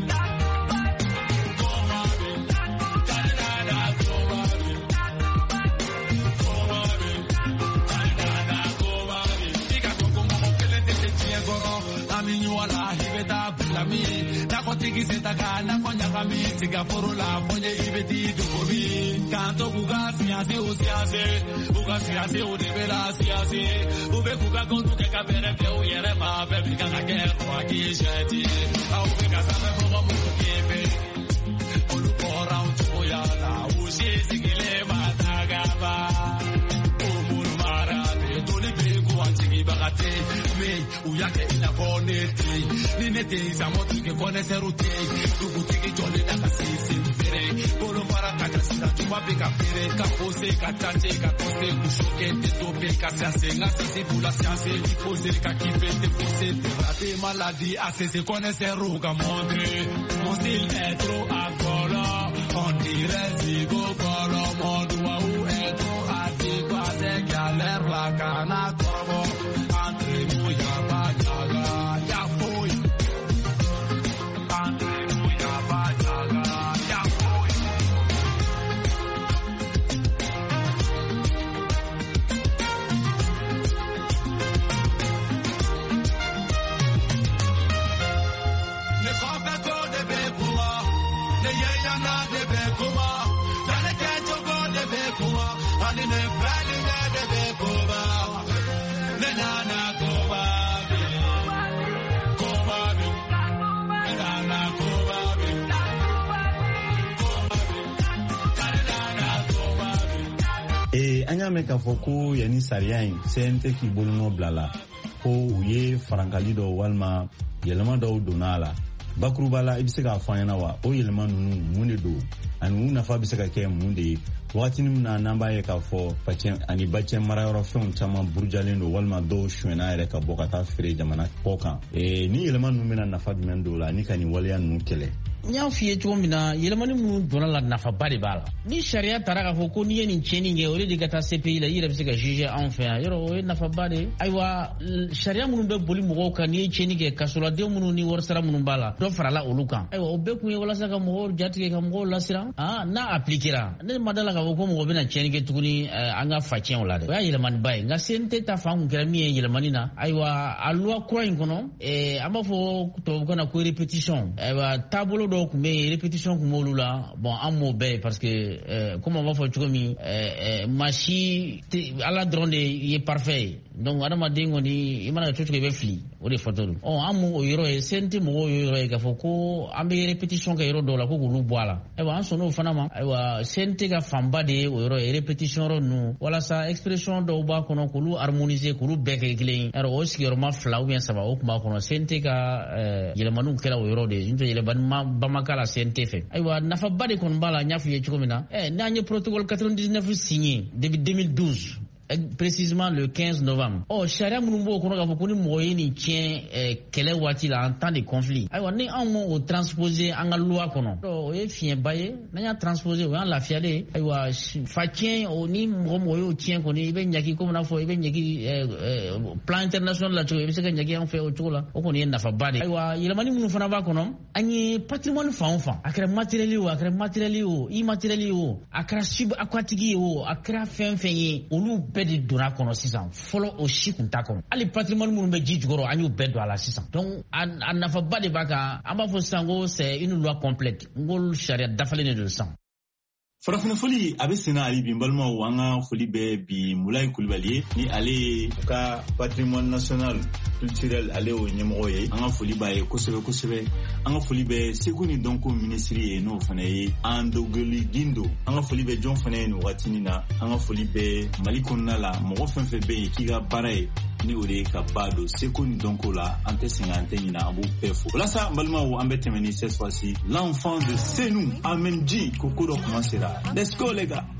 wala hibeta blami na kotiki setaka na konya kami tiga forola fonye ibeti dukobi kanto kuga siase o siase kuga siase o debela siase ube kuga kontu ke kabere ke o yere ma be kanga ke kwa kisheti au be kasame mo mo kebe olu kora un choya la ushi sigile matagaba o murmara de toli be kwa tigi bagate me uyake ina bonete ni nete zamoto ke konese rute dugu tigi jole da kasisi fere bolo para kata sira tuba be ka fere ka pose ka tante ka pose kushoke te tope ka sase ngasa si bula sase pose ka kipe te pose te rate maladie assez se konese ruga mondre mon style est trop agolo on dirait zigo kolo modu wa u est trop atigo ase galer la cana corbo entre mu ya ba ya foi entre mu ya ba ya foi le cofa ko de be kuma le yaya na de be kuma dale ke choko de be kuma ani ne vali de be kuma le na na kuma e an y'a mɛn k'a fɔ ko yanni sariya in C N T k'i bolonɔ bila la ko u ye farankali dɔ walima yɛlɛma dɔw donna a la bakuruba la i bɛ se k'a fɔ an ɲɛna wa o yɛlɛma ninnu mun de don ani u nafa bɛ se ka kɛ mun de ye wagati min na n'an b'a ye k'a fɔ pacɛn ani bacɛn marayɔrɔ fɛnw caman burujalen don walima dɔw suɲɛna yɛrɛ ka bɔ ka taa feere jamana kɔ kan e ni yɛlɛma ninnu bɛna nafa jumɛn don o la ani ka nin waleya ninnu kɛlɛ. n y'a f'i ye cogo min na yɛlɛmani minnu donna la nafaba de b'a la ni sariya taara k'a fɔ ko n'i ye nin tiɲɛni kɛ o de ka taa C P I la i yɛrɛ bɛ se ka juger anw fɛ yan yɔrɔ o ye nafaba de ye ayiwa sariya minnu bɛ boli mɔgɔw kan n'i ye tiɲɛni kɛ kasoladen minnu ni warisara minnu b'a la dɔ farala olu kan ayiwa o bɛɛ kun ye walasa ka mɔgɔw jatigɛ ka mɔgɔw lasiran ah n'a appliquera ne ma da la k'a fɔ ko mɔgɔ bɛna tiɲɛni kɛ tuguni an ka fa tiɲɛw la dɛ o y'a yɛlɛmaniba ye nka C N T ta fan kun kɛra min ye yɛlɛmani na ayiwa a loi kura in kɔnɔ an b'a fɔ tubabukan na ko répétition ayiwa taabolo dɔw tun bɛ yen répétition kun b'olu la bon an m'o bɛɛ ye parce que comme an b'a fɔ cogo min maa si ala dɔrɔn de ye parfait ye donc adamaden kɔni i mana kɛ cogo i bɛ fili o de fɔtɔ don ɔ an mu o yɔrɔ ye C N T mɔgɔw ye yɔrɔ ye k'a fɔ ko an bɛ répétition kɛ yɔrɔ dɔw la ko k'olu bɔ a la ayiwa an sɔnn'o fana ma ayiwa C N T ka fanba de ye o yɔrɔ ye répétition yɔrɔ ninnu walasa expression dɔw b'a kɔnɔ k'olu harmoniser k'olu bɛɛ kɛ kelen ye yarɔ o sigiyɔrɔma fila ou bien saba o tun b'a kɔnɔ C N T ka yɛlɛmaniw kɛra o yɔrɔ de ye n'o tɛ yɛlɛmani ba ma k'a la C N T fɛ ayiwa nafaba de kɔni b'a la n y'a f'i ye cogo min na ɛ n'an ye protocole quatre-vingt-dix-neuf signé depuis deux mille douze précisément le quinze novembre. Oh, charia minnu b'o kɔnɔ k'a fɔ ko ni mɔgɔ ye nin tiɲɛ kɛlɛ waati la en temps de conflit. Ayiwa ni anw m'o transposer an ka loi kɔnɔ. O ye fiɲɛba ye n'an y'a transposer o y'an lafiyalen ye. Ayiwa fa tiɲɛ o ni mɔgɔ mɔgɔ y'o tiɲɛ kɔni i bɛ ɲagi komi n'a fɔ i bɛ ɲagi plan international la cogo i bɛ se ka ɲagi an fɛ o cogo la o kɔni ye nafaba de ye. Ayiwa yɛlɛmani minnu fana b'a kɔnɔ an ye patrimoine fan o fan a kɛra matériel ye o a kɛra matériel ye o immatériel ye o a kɛra subaquatique ye o a kɛra fɛn fɛn ye olu bɛɛ de donna kɔnɔ sisan fɔlɔ o si kun t'a kɔnɔ hali patrimoine minnu bɛ ji jukɔrɔ an y'u bɛɛ don a la sisan donc a nafaba de b'a kan an b'a fɔ sisan ko c'est une loi complète n ko sariya dafalen de don sisan. Farafina foli a bɛ senna hali bi n balimaw an ka foli bɛ bi Mulayi Kulibali ye ni ale ye u ka patrimoine national culturel ale y'o ɲɛmɔgɔ ye an ka foli b'a ye kosɛbɛ kosɛbɛ an ka foli bɛ seko ni dɔnko minisiri ye n'o fana ye Andogoli Gindo an ka foli bɛ jɔn fana ye nin wagatinin na an ka foli bɛ Mali kɔnɔna la mɔgɔ fɛn fɛn bɛ yen k'i ka baara ye ni o de ye ka ba don seko ni dɔnko la an tɛ sɛgɛn an tɛ ɲinɛ an b'u bɛɛ fo walasa n balimaw an bɛ tɛmɛ ni cette fois-ci l'enfant de Senu Amen Ji ko ko dɔ commencera. Let's go les gars.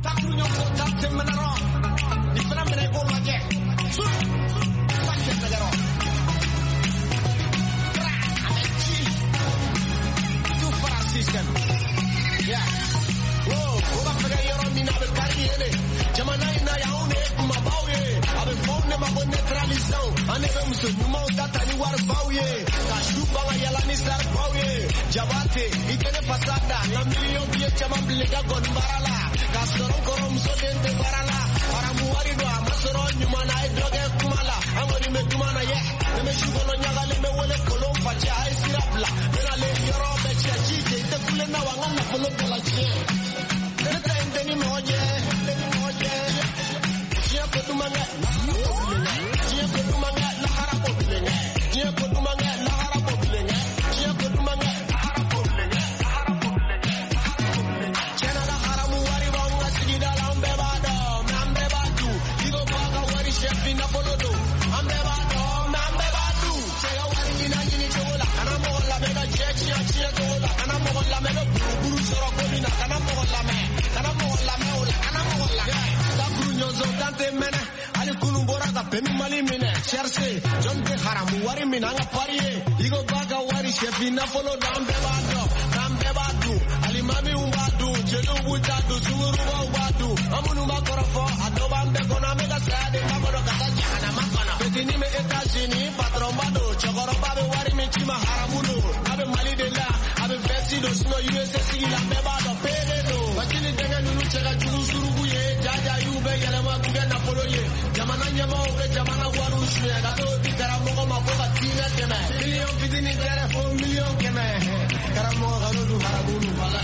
Jabate, ikene pasada, na milion bie chama blega gon barala, kasoro korom so dente barala, para muari do amasoro nyuma na droge kumala, amori me kumana ye, me shugolo nyaga le me wole kolom facha ai sirapla, mena le yoro be chachi, te kule na wanga na kolo bola che. Neta enteni moje, enteni moje. Sia ko tumanga, sia ko tumanga la harapo blenga, sia ko tumanga la harapo blenga, sia ko tumanga Pemi mali mine, cherche, John de haramu wari minanga pariye, igo baga wari shefi na follow dambe bado, dambe bado, alimami umbadu, chelu butadu, suruba ubadu, amunu makorofo, adobambe kona mega sade, makono kata jana makona, petini me etajini, patron bado, chokoro babe wari michima haramuno, abe mali de la, abe vesti do sino U S S ila me bado, pede do, wakini denga nunu chega juru surubu ye, jaja yube yelema kuge na follow ye, jamana nyama jamana waru shwe gato karamo ko mako batina kema million bidini telefon million kema karamo galo du harabu wala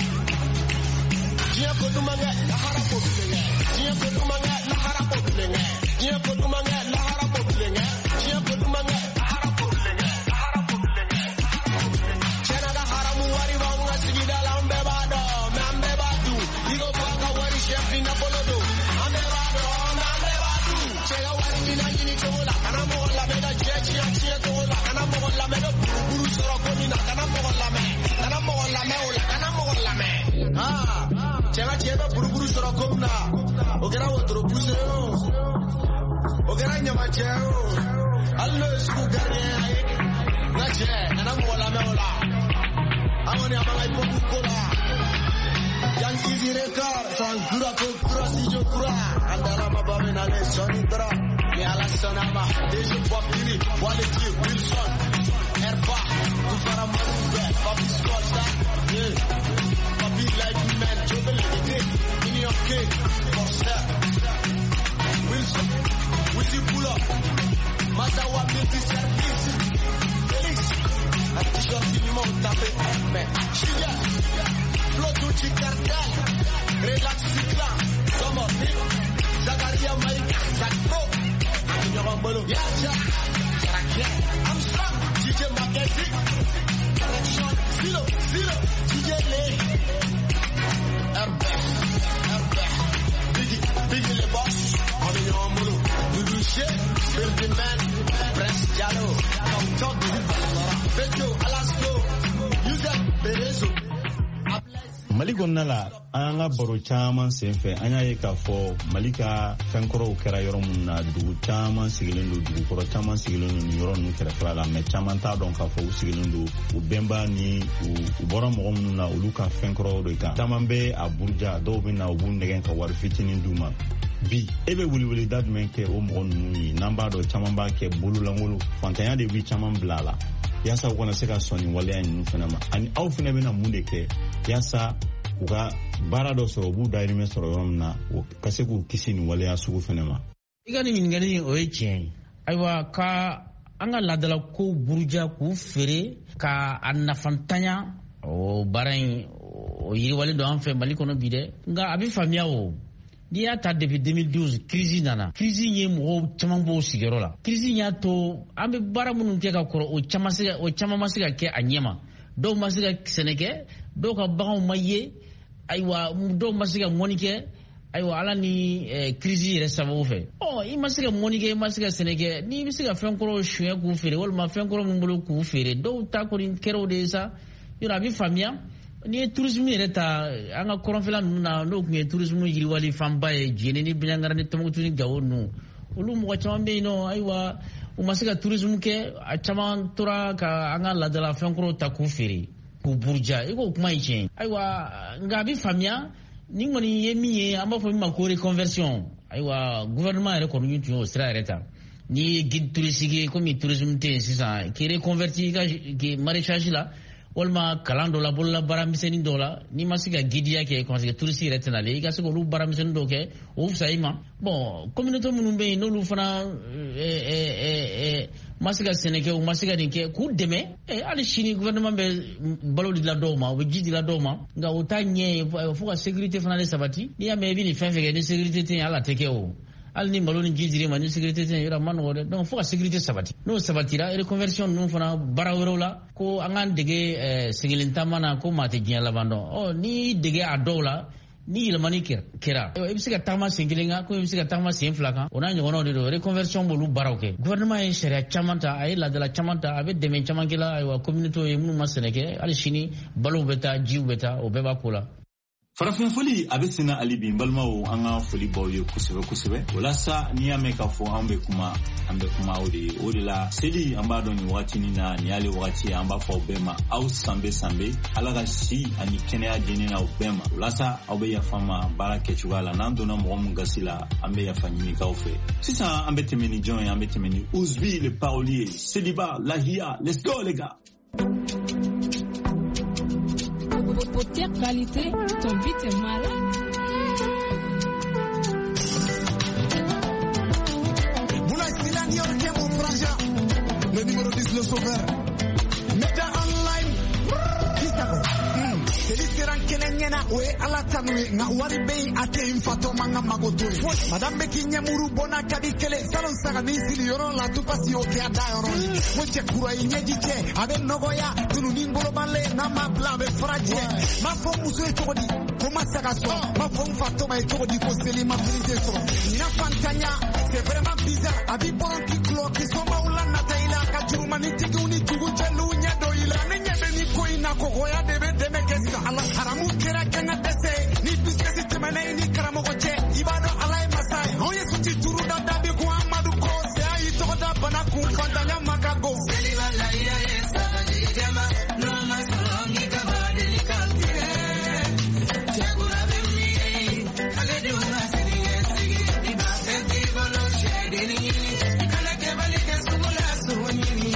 dia ko dumanga la harapo bilenga dia ko dumanga la harapo bilenga dia ko dumanga la harapo bilenga dia ko dumanga la harapo bilenga la harapo bilenga chena da haramu wari wanga sigida lambe bado mambe badu digo baka wari shefi na bolodo ambe bado ambe badu chega wari mina yini chola kana mo la mega jechi achie tola kana mo la mega buru soro komina kana mo la me kana mo la me ola kana mo la me ah chega chega buru buru soro komna ogera otro pusero ogera nyama chero allo sku gane ai na che kana mo la me ola amoni amala ipoku kola yang easy record sangura ko kura si jo kura andala mababe na le sonitra Yala Sonama, Deja Papini, Quality, Wilson, Erba, Kufara Maruga, Papi Scotta, Papi Light Man, Jobel, in your cake, Forster, Wilson, Wizzy Pulla, Mazawa Beauty Service, Felix, and T-shirt Montape, Shiga, Flotucci Cartel, Relax Cicla, Summer Hit, Zagaria Mike, Zakro. Yambolo, Yacha, I'm strong, D J Mackenzie, Correction, Zero, Zero, D J Lay, Erbe, Erbe, Biggie, Biggie Le Boss, on the Yambolo, Dudu Shea, Building Man, Prince Jallo, Come Talk, Beto, Alasko, User, Berezo. Mali kɔnɔna la an ka baro caman senfɛ an y'a ye k'a fɔ Mali ka fɛnkɔrɔw kɛra yɔrɔ minnu na dugu caman sigilen don dugukɔrɔ caman sigilen don nin yɔrɔ ninnu kɛrɛfɛla la mais caman t'a dɔn k'a fɔ u sigilen don u bɛnba ni u bɔra mɔgɔ minnu na olu ka fɛnkɔrɔw de kan caman bɛ a buruja dɔw bɛ na u b'u nɛgɛn ka wari fitinin d'u ma bi e bɛ weleweleda jumɛn kɛ o mɔgɔ ninnu ye n'an b'a dɔn caman b'a kɛ bololankolo fantanya de bɛ caman bila a la yaasa u kana se ka sɔn nin waleya ninnu fana ma ani aw fana bɛna mun de kɛ yaasa u ka baara dɔ sɔrɔ u b'u dahirimɛ sɔrɔ yɔrɔ min na ka se k'u kisi nin waleya sugu fana ma. I ka nin ɲininkali o ye tiɲɛ ye ayiwa ka an ka laadala kow buruja k'u feere ka a nafantanya o baara in o yiriwalen don an fɛ Mali kɔnɔ bi dɛ nka a bɛ faamuya o n'i y'a ta depuis deux mille douze crise nana crise ye mɔgɔw caman b'o sigiyɔrɔ la crise y'a to an bɛ baara minnu kɛ ka kɔrɔ o caman se o caman ma se ka kɛ a ɲɛma dɔw ma se ka sɛnɛ kɛ dɔw ka baganw ma ye ayiwa dɔw ma se ka mɔni kɛ ayiwa ala ni crise yɛrɛ sababu fɛ ɔ i ma se ka mɔni kɛ i ma se ka sɛnɛ kɛ n'i bɛ se ka fɛn kɔrɔ suɲɛ k'u feere walima fɛn kɔrɔ min bolo k'u feere dɔw ta kɔni kɛra o de ye sa yɔrɔ a bɛ faamuya n'i ye tourisme yɛrɛ ta an ka kɔrɔnfɛla ninnu na n'o tun ye tourisme yiriwali fanba ye Jɛnɛ ni Biɲankara ni Tɔnbukutu ni Gawo ninnu olu mɔgɔ caman bɛ yen nɔ ayiwa u ma se ka tourisme kɛ a caman tora ka an ka laadala fɛn kɔrɔw ta k'u feere k'u buruja i k'o kuma ye tiɲɛ ayiwa nka a bɛ faamuya ni kɔni ye min ye an b'a fɔ min ma ko reconversion ayiwa gouvernement yɛrɛ kɔni tun y'o sira yɛrɛ ta n'i ye guide touristique ye komi tourisme tɛ yen sisan k'i reconverti i ka maraîchage la walima kalan dɔ la bolola baara misɛnnin dɔw la n'i ma se ka guidiya kɛ parce que touriste yɛrɛ tɛna ale i ka se k'olu baara misɛnnin dɔw kɛ o fisaya i ma bon communauté minnu bɛ yen n'olu fana ma se ka sɛnɛ kɛ u ma se ka nin kɛ k'u dɛmɛ hali sini gouvernement bɛ balo di la dɔw ma u bɛ ji di la dɔw ma nka o t'a ɲɛ ye fo ka sécurité fana de sabati n'i y'a mɛn i bɛ nin fɛn fɛn kɛ ni sécurité tɛ yen hali a tɛ kɛ o hali ni malo ni ji dir'i ma ni sécurité tɛ yen yɔrɔ a ma nɔgɔ dɛ donc fo ka sécurité sabati n'o sabatira reconversion ninnu fana baara wɛrɛw la ko an k'an dege sigilen taama na ko maa tɛ diɲɛ laban dɔn ɔ n'i dege a dɔw la ni yɛlɛmani kɛra i bɛ se ka tagama sen kelen kan ko i bɛ se ka tagama sen fila kan o n'a ɲɔgɔnnaw de don reconversion b'olu baaraw kɛ gouvernement ye sariya caman ta a ye laadala caman ta a bɛ dɛmɛ caman kɛ la ayiwa communauté ye minnu ma sɛnɛ kɛ hali sini balow bɛ taa jiw bɛ taa o bɛɛ b'a ko la. Farafin foli a bɛ senna hali bi n balimaw an ka foli baw ye kosɛbɛ kosɛbɛ walasa n'i y'a mɛn k'a fɔ an bɛ kuma an bɛ kuma o de ye o de la seli an b'a dɔn nin wagatinin na nin y'ale wagati ye an b'a fɔ aw bɛɛ ma aw sanbe sanbe ala ka si ani kɛnɛya diinɛ na aw bɛɛ ma walasa aw bɛ yafa ma baara kɛcogoya la n'an donna mɔgɔ min gasi la an bɛ yafa ɲini k'aw fɛ sisan an bɛ tɛmɛ ni jɔn ye an bɛ tɛmɛ ni Ouzbi le parolier Seliba Lahiya let's go les gars. Pour tes qualités, ton beat est malade. Boulaye Silani, on est mon frangin. Le numéro dix, le sauveur. Meta online. Selisseran Kenyana, Oe Alatanui, Nawari Bay, Ate Infato Manga Magoto. Madame Bekinya Muru Bona Kadikele, Salon Sagani, Silioron, La Tupasi, Oke Adaron. Moche Kura Inedite, Abe Nogoya, Tuningolo Male, Nama Blave Fraje. Ma femme Musu Todi, Koma Sagaso, ma femme Fatoma Todi, Koseli, ma Filiso. Nina Fantanya, c'est vraiment bizarre. Abi Bon Kiklo, qui sont Maulana Taila, Kajumani Tiguni, Tuguchelunya, Doila, Nenyabeni Koina, Kogoya, Debe, Demekes. Allah haramu kira kena dese ni biskesi temene ni karamogoche ibado alai masai hoye suti turu da dabi ku amadu ko se ayi to da bana ku fantanya makago seliba la ya esa jama no masolongi kabadeli kantire chagura bemi kale de una serie sigi di ba senti bolo shedi ni kale ke bali ke sugula sunyini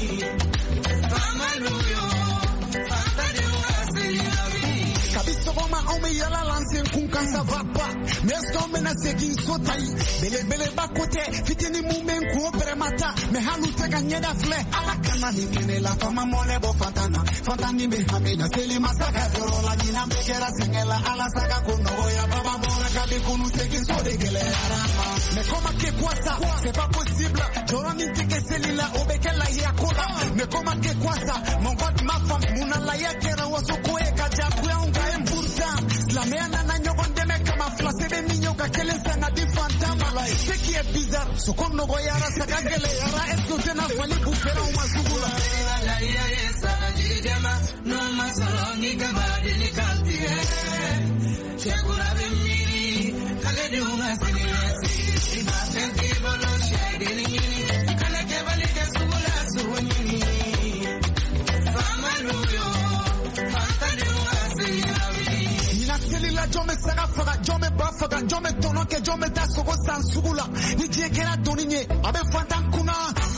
famaluyo fata de Yala lancé un coup quand ça va pas. mais qu'on mena segin sotai bele bele bakote fitini mumen ko peremata me halu te gagné da flé ala kana ni kene la fama mole bo fantana fantani me hamina seli masaka doro la dina me kera singela ala saka kuno ya baba bona kabi kunu segin so de gele arama mais comment que quoi ça c'est pas possible joroni tike selila obekela ya kola mais comment que quoi ça mon god ma femme muna la ya kera wasoko e kaja kwa unga embursa la mena na nyogonde me kama flase be minyo ka kele sana di fantama la ce qui est bizarre so comme no goyara saka gele yara esko tena fali bu fera uma sugula la ya esa na jidema no masalongi kama dini kaltie chegura be mini kale de uma sinesi iba senti bolo shade ni kale ke bali ke sugula suwini famanuyo fantani wa sinyawi ina kelila jome saga faga jome ba faga jome tono ke jome ta sogo san sugula ni jekera doninye abe fantan kuna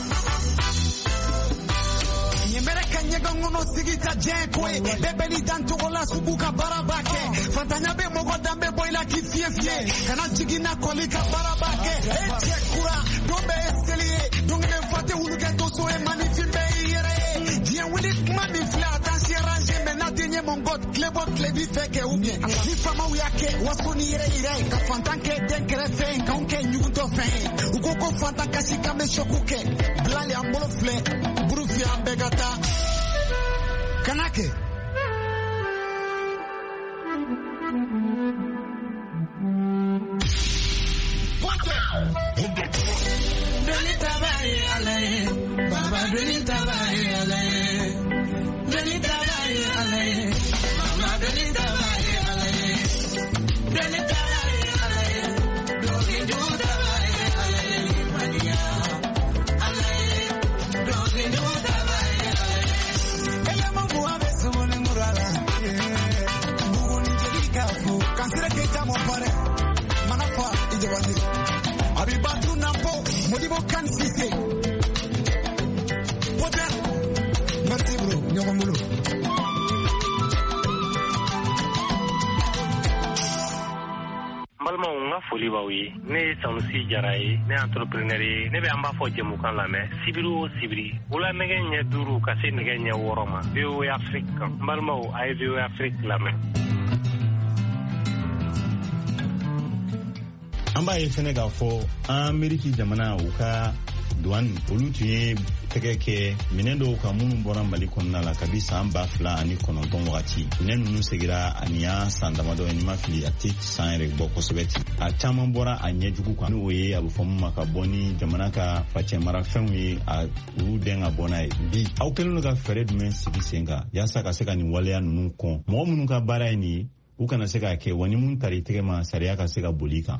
Nyemere nyega ngono sigita jenkwe bebe ni danto la subuka barabake fantanya be mogo dambe boila kifie fie kana jigina kolika barabake eche kura dombe escalier dongene fate uluke doso e manifimbe yere dien wili mami fla attention ranger menati nye mongot klebo klebi feke ou bien ni fama uyake wasoni yere yere ka fantanke denkere fe kaunke nyuto fe ukoko fantanka shikame shokuke blali ambolo fle burufi ambegata Kanake Doni tabaye alaye Baba doni tabaye alaye Doni tabaye alaye Mama doni tabaye alaye Doni tabaye alaye Doni do tabaye alaye Mania alaye Doni do tabaye alaye Ele mambo abeso mole murala Bugu ninjelika fu Kansira keita mo pare Manafa ijawani Abibatu nampo Modibo kan sise Poter Merci bro Nyokombulu Malma nga foli ba wi ne Sanusi Jaraye ne entrepreneur ne be amba fo jemu kan la me sibiru sibiri wala nege nya duru ka se nege nya woroma be o Afrique malma o ay be o Afrique la me Amba ye fene ga fo Ameriki jamana u ka duwan olu tun ye tɛgɛ kɛ minɛn dɔw ka minnu bɔra Mali kɔnɔna la kabi san ba fila ani kɔnɔntɔn wagati minɛn ninnu segira ani y'a san damadɔ ni ma fili a tɛ san yɛrɛ bɔ kosɛbɛ ten a caman bɔra a ɲɛjugu kan n'o ye a bɛ fɔ min ma ka bɔ ni jamana ka facɛmarafɛnw ye a olu dɛn ka bɔ n'a ye bi aw kɛlen don ka fɛɛrɛ jumɛn sigi sen kan yaasa ka se ka nin waleya ninnu kɔn mɔgɔ minnu ka baara ye nin ye u kana se k'a kɛ wa ni mun tari tɛgɛ ma sariya ka se ka boli kan.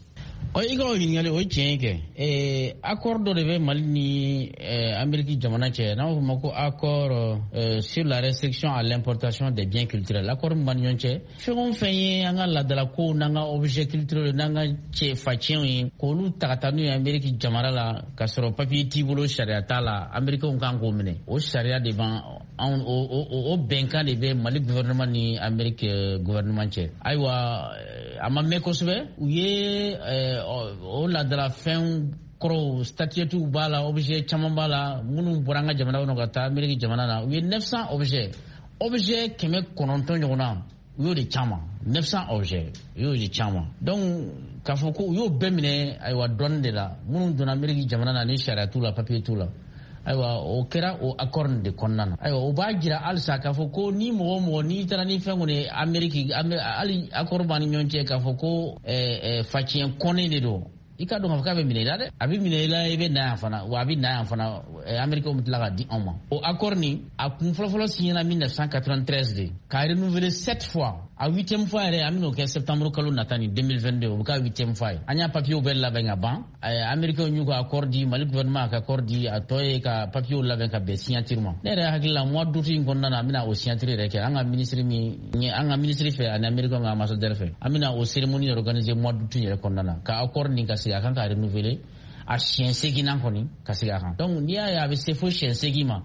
o iga o ɲininkali o tiɲɛ kɛ eh, accord dɔ de bɛ Mali ni eh, Amérique jamana cɛ n'a fɔ ma ko accord eh, sur la restriction à l'importation des biens culturels accord min b'an ni ɲɔgɔn cɛ fɛn o fɛn ye an ka ladalakow n'an ka objet culturel n'an ka cɛ facɛnw ye k'olu ta ka taa n'u ye Amérique jamana la ka sɔrɔ papier t'i bolo sariya t'a la Américains kan k'o minɛ o sariya de b'an an o o o bɛnkan de bɛ Mali gouvernement ni Amérique gouvernement cɛ ayiwa a ma mɛn kosɛbɛ u ye eh, o ladala fɛn kɔrɔw statutiw b'a la objet caman b'a la minnu bɔra an ka jamana kɔnɔ ka taa Amérique jamana na u ye neuf cents objets objet kɛmɛ kɔnɔntɔn ɲɔgɔn na u y'o de caman neuf cents objets u y'o de caman donc k'a fɔ ko u y'o bɛɛ minɛ ayiwa dɔɔnin de la minnu donna Amérique jamana na ni sariya t'u la papier t'u la ayiwa o kɛra o accord de kɔnɔna na ayiwa o b'a jira halisa k'a fɔ ko ni mɔgɔ mɔgɔ n'i taara ni fɛn kɔni ye Amérique hali accord b'an ni ɲɔgɔn cɛ k'a fɔ ko facɛn kɔnnen de don i ka dɔn k'a fɔ k'a bɛ minɛ i la dɛ a bɛ minɛ i la i bɛ na yan fana wa a bɛ na yan fana Américains bɛ tila ka di anw ma o accord nin a kun fɔlɔfɔlɔ signé na mille neuf cent quatre-vingt-treize de k'a renouveler sept fois a huitième fois yɛrɛ an bɛn'o kɛ septembre kalo nata ni deux mille vingt-deux o bɛ k'a huitième fois ye an y'a papiers bɛɛ labɛn ka ban Américains y'u ka accord di Mali gouvernement a ka accord di a tɔ ye ka papiers labɛn ka bɛn signature ma ne yɛrɛ hakili la mois d'août in kɔnɔna na an bɛna o signature yɛrɛ kɛ an ka ministre min an ka ministre fɛ ani Américains ka ambassadeur fɛ an bɛna o cérémonie organiser mois d'août yɛrɛ kɔnɔna na ka accord nin ka se a kan ka renouveler a siɲɛ seginnan kɔni ka se a kan donc n'i y'a ye a bɛ se fo siɲɛ segin ma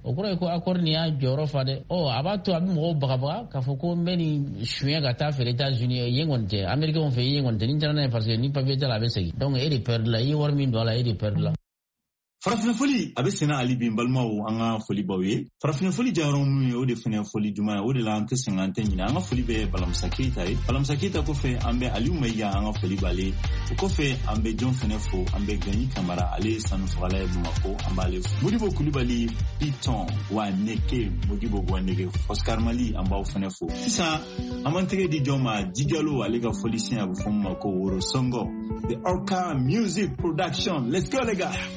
o kɔrɔ ko accord ni y'a jɔyɔrɔ fa dɛ ɔ a b'a to a bɛ mɔgɔw bagabaga k'a fɔ ko n bɛ nin suɲɛ ka taa feere États-Unis yen kɔni tɛ américains fɛ yen kɔni tɛ ni taara n'a ye parce que ni papier t'a la a bɛ segin donc e de perdre la i ye wari min don a la e de perdre la. Farafina foli a bɛ senna ali bi balimaw an ka foli baw ye farafina foli jayɔrɔ minnu ye o de fɛnɛ foli juman ye o de la an tɛ sɛgɛn an tɛ ɲinɛ an ka foli bɛ Balamusa Keyita ye Balamusa Keyita kɔfɛ an bɛ Aliyu Mayiga an ka foli b'ale o kɔfɛ an bɛ Jɔn fɛnɛ fo an bɛ Gagny Camara ale ye sanufagala ye Bamakɔ an b'ale fo Modibo Kulibali Piton Waneke Modibo Waneke Oscar Mali an b'aw fɛnɛ fo sisan an b'an tɛgɛ di jɔn ma Jigalo ale ka foli siɲɛ a bɛ fɔ min ma ko Woro Songo the Orca Music Production. Let's go les gars.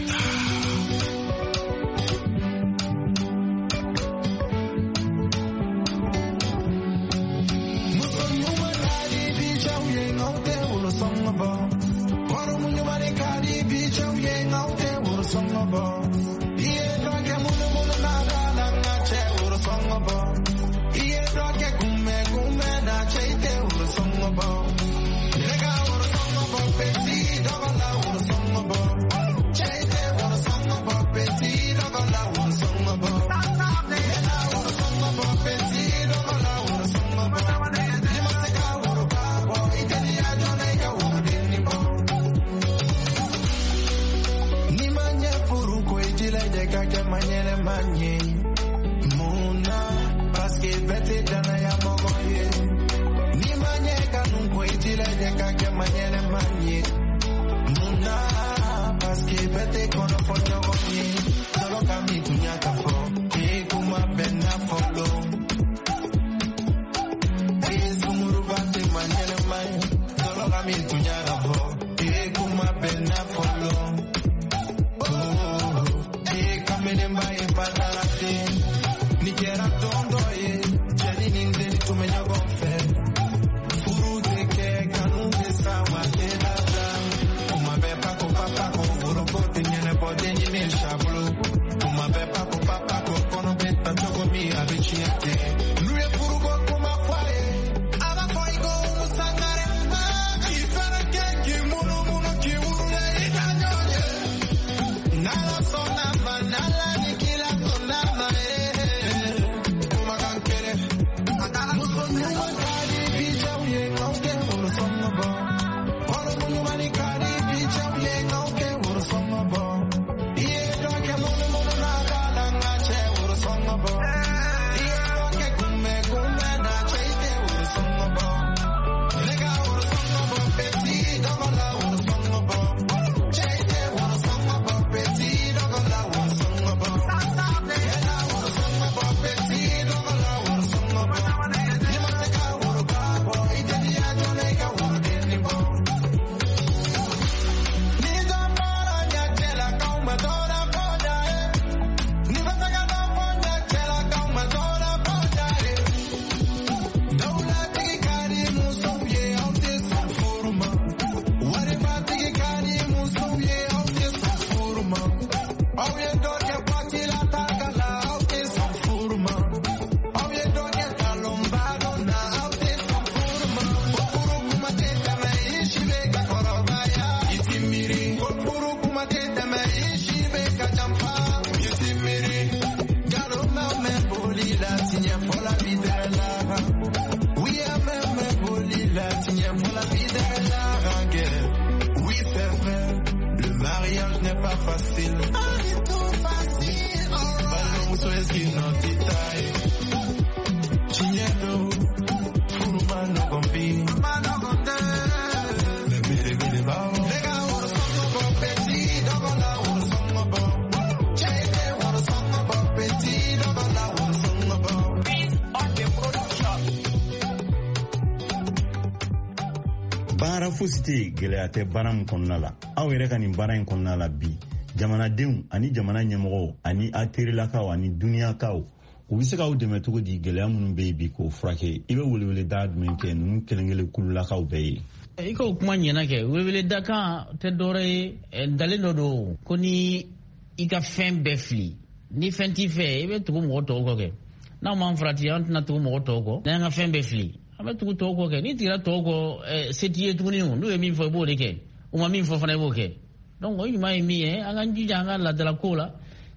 Fosité gɛlɛya tɛ baara min kɔnɔna la aw yɛrɛ ka nin baara in kɔnɔna la bi jamanadenw ani jamana ɲɛmɔgɔw ani a terilakaw ani duniyakaw u bɛ se k'aw dɛmɛ cogo di gɛlɛya minnu bɛ yen bi k'o furakɛ i bɛ weleweleda jumɛn kɛ ninnu kelen-kelen kululakaw bɛɛ ye. I ka o kuma ɲɛna kɛ weleweleda kan tɛ dɔwɛrɛ ye dalen dɔ don ko ni i ka fɛn bɛɛ fili ni fɛn t'i fɛ i bɛ tugu mɔgɔ tɔw kɔ kɛ n'aw m'an farati an tɛna tugu mɔgɔ tɔw kɔ n'an ka fɛn bɛɛ fili an bɛ tugu tɔw kɔ kɛ ni tigɛra tɔw kɔ se t'i ye tuguni n'u ye min fɔ i b'o de kɛ u ma min fɔ fana i b'o kɛ donc o ɲuman ye min ye an ka jija an ka ladala kow la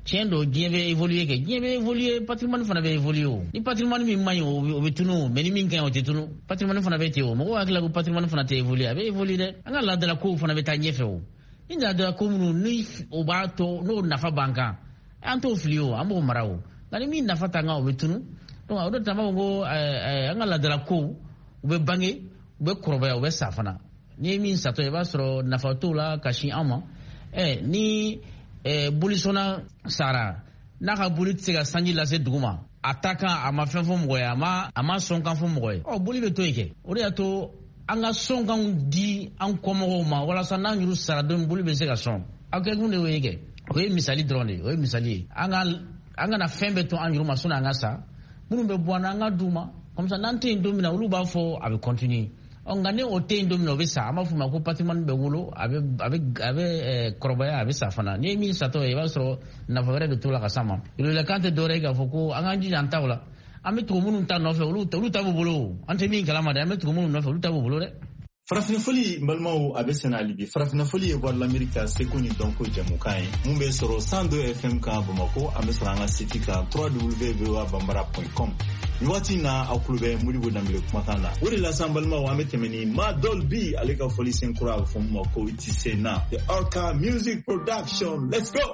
tiɲɛ don diɲɛ bɛ évoluer kɛ diɲɛ bɛ évoluer patrimoine fana bɛ évoluer o ni patrimoine min man ɲi o bɛ tunu mais ni min ka ɲi o tɛ tunu patrimoine fana bɛ ten o mɔgɔw hakili la ko patrimoine fana tɛ évoluer a bɛ évoluer dɛ an ka laadala kow fana bɛ taa ɲɛfɛ o ni laadala ko minnu ni o b'a to n'o nafa b'an kan an t'o fili o an b'o mara o nka ni min nafa t'an kan o bɛ tunu donc o de tama ko an ka laadala kow u bɛ bange u bɛ kɔrɔbaya u bɛ sa fana ni ye min satɔ i b'a sɔrɔ nafa t'o la ka sin an ma ɛ ni bolisɔnna sara n'a ka boli tɛ se ka sanji lase dugu ma a ta kan a ma fɛn fɔ mɔgɔ ye a ma a ma sɔn kan fɔ mɔgɔ ye ɔ boli bɛ to yen kɛ o de y'a to an ka sɔnkanw di an kɔmɔgɔw ma walasa n'an juru sara don boli bɛ se ka sɔn aw kɛ kun de y'o ye kɛ o ye misali dɔrɔn de ye o ye misali ye an ka an kana fɛn bɛɛ to an juru ma sɔnni an ka sa minnu bɛ bɔ an na an ka d'u ma comme ça n'an tɛ yen don min na olu b'a fɔ a bɛ continuer ɔ nka ni o tɛ yen don min na o bɛ sa an b'a fɔ o ma ko patrimoine bɛ wolo a bɛ a bɛ a bɛ kɔrɔbaya a bɛ sa fana n'i ye min satɔ ye i b'a sɔrɔ nafa wɛrɛ de t'o la ka s'a ma yɛlɛkan tɛ dɔwɛrɛ ye k'a fɔ ko an k'an jija an taw la an bɛ tugu minnu ta nɔfɛ olu olu ta b'u bolo an tɛ min kalama dɛ an bɛ tugu minnu nɔfɛ olu ta b'u bolo dɛ. Farafinfoli balimaw a bɛ sɛnɛ hali bi Farafinfoli ye voix de l'Amérique ka seko ni dɔnko jɛmukan ye mun bɛ sɔrɔ cent deux F M kan Bamako an bɛ sɔrɔ an ka site kan w w w point v o a bambara point com ni waati in na aw tulo bɛ Modibo Dembele kumakan na o de la sisan balimaw an bɛ tɛmɛ ni Ma Dolby ale ka fɔli sen kura a bɛ fɔ mun ma ko i ti se na the Orca Music Production let's go.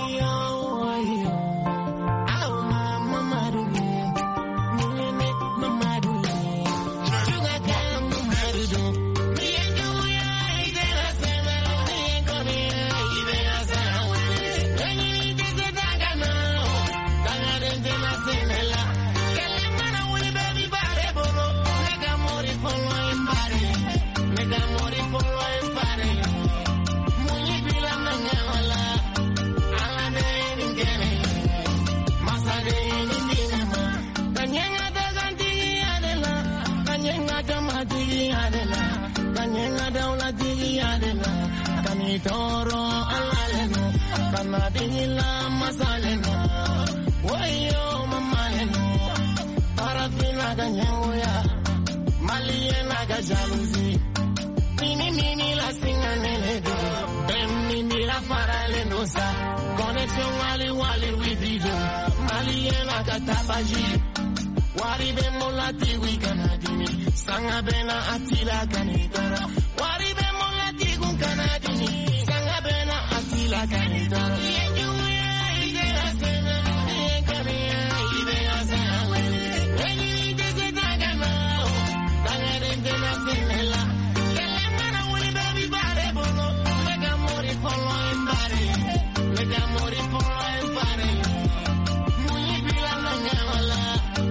Toro alaleno kanadila masaleno wayo mamaleno parafina ganyoya maliena gajaluzi mini mini la singanele mini la farale nosa connexion wali wali widido maliena katabaji wari be molati wi kanadini sanga bena atila kanitara wari be molati gun kanadini sanga bena atila kanitara yenjuya idela sena yenkamiya ideya sena weni dese dagana tangere dena senela kele mana wuli baby bare bono mega mori polo embare mega mori polo embare muni bila nangawala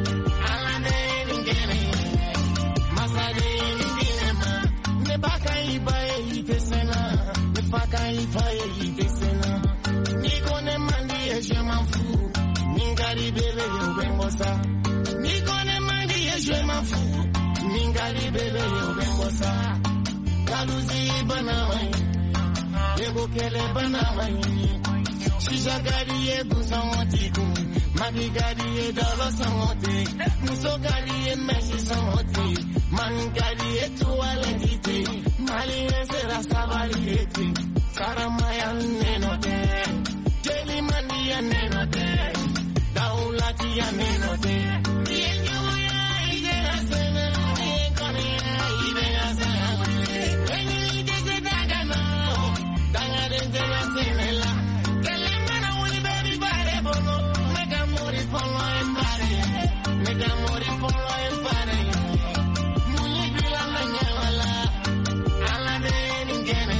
Nikone mandi e je m'en fous Ningari bebe yo bengosa Nikone mandi e je m'en fous Ningari bebe yo bengosa Kaluzi banawai Ego kele banawai Shisha gari e gusangoti Magi gari e dolo sangote Muso gari e meshi sangote Man gari e tualetite Mali e sera sabarite Karamaya nenote, Jelly Mania nenote, Daulatia nenote, Yenjuya idea sena, Yenkonia idea sena, Yenyi dese dagana, Dangare dela senela, Kelemana wuli baby bare bono, Mega mori polo embare, Mega mori polo embare, Muni bila nanyawala, Alade ningene.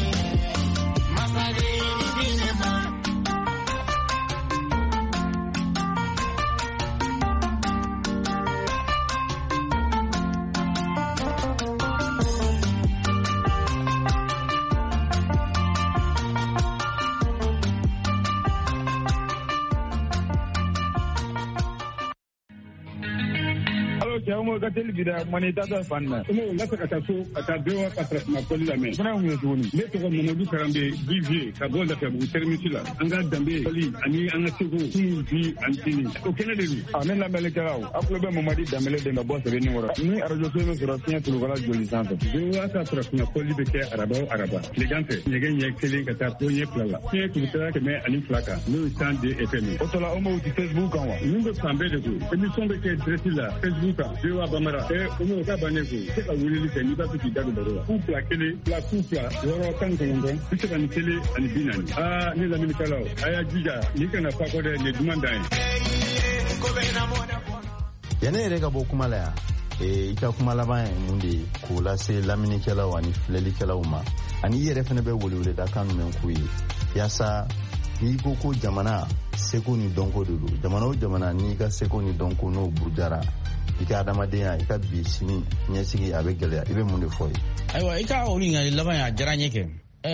ya mo ga tel bida manita da fanna mo la ka ta so ka bewa ka tra ma ko la me fana mo yoni ne to ko mo du karambe divie ka bolda ka bu termitila anga dambe ali ani anga sego ti antini ko kenele ni amen la mele karaw aklo be mo madi damele de bo se ni wora ni arajo so no sura tinya tulu gala joli santo bewa ka tra ma ko libe ke araba araba legante nyege nye kele ka ta ko nye plala ke ku tra ke me ani flaka no stand de fm otola o mo ti Facebook kan wa ni go sambe de ko emission de ke dresila Facebook bewa bamara e o mo ka baneko ke ka wuli ni ke ni ba ti dago baro ku pla kele pla ku pla woro kan ko ngo ti ka ni kele ani binani ah ni la minikala aya jija ni kana fa ko de le dumanda yana yɛrɛ ka bɔ kuma la yan i ka kuma laban ye mun de ye k'o lase laminikɛlaw ani filɛlikɛlaw ma ani i yɛrɛ fɛnɛ bɛ weleweleda kan jumɛn k'u ye yaasa n'i ko ko jamana seko ni dɔnko de don jamana o jamana n'i ka seko ni dɔnko n'o burujara i ka adamadenya i ka bi sini ɲɛsigi a bɛ gɛlɛya i bɛ mun de fɔ ye ayiwa i ka o ɲininkali laban ye a diyara n ye kɛ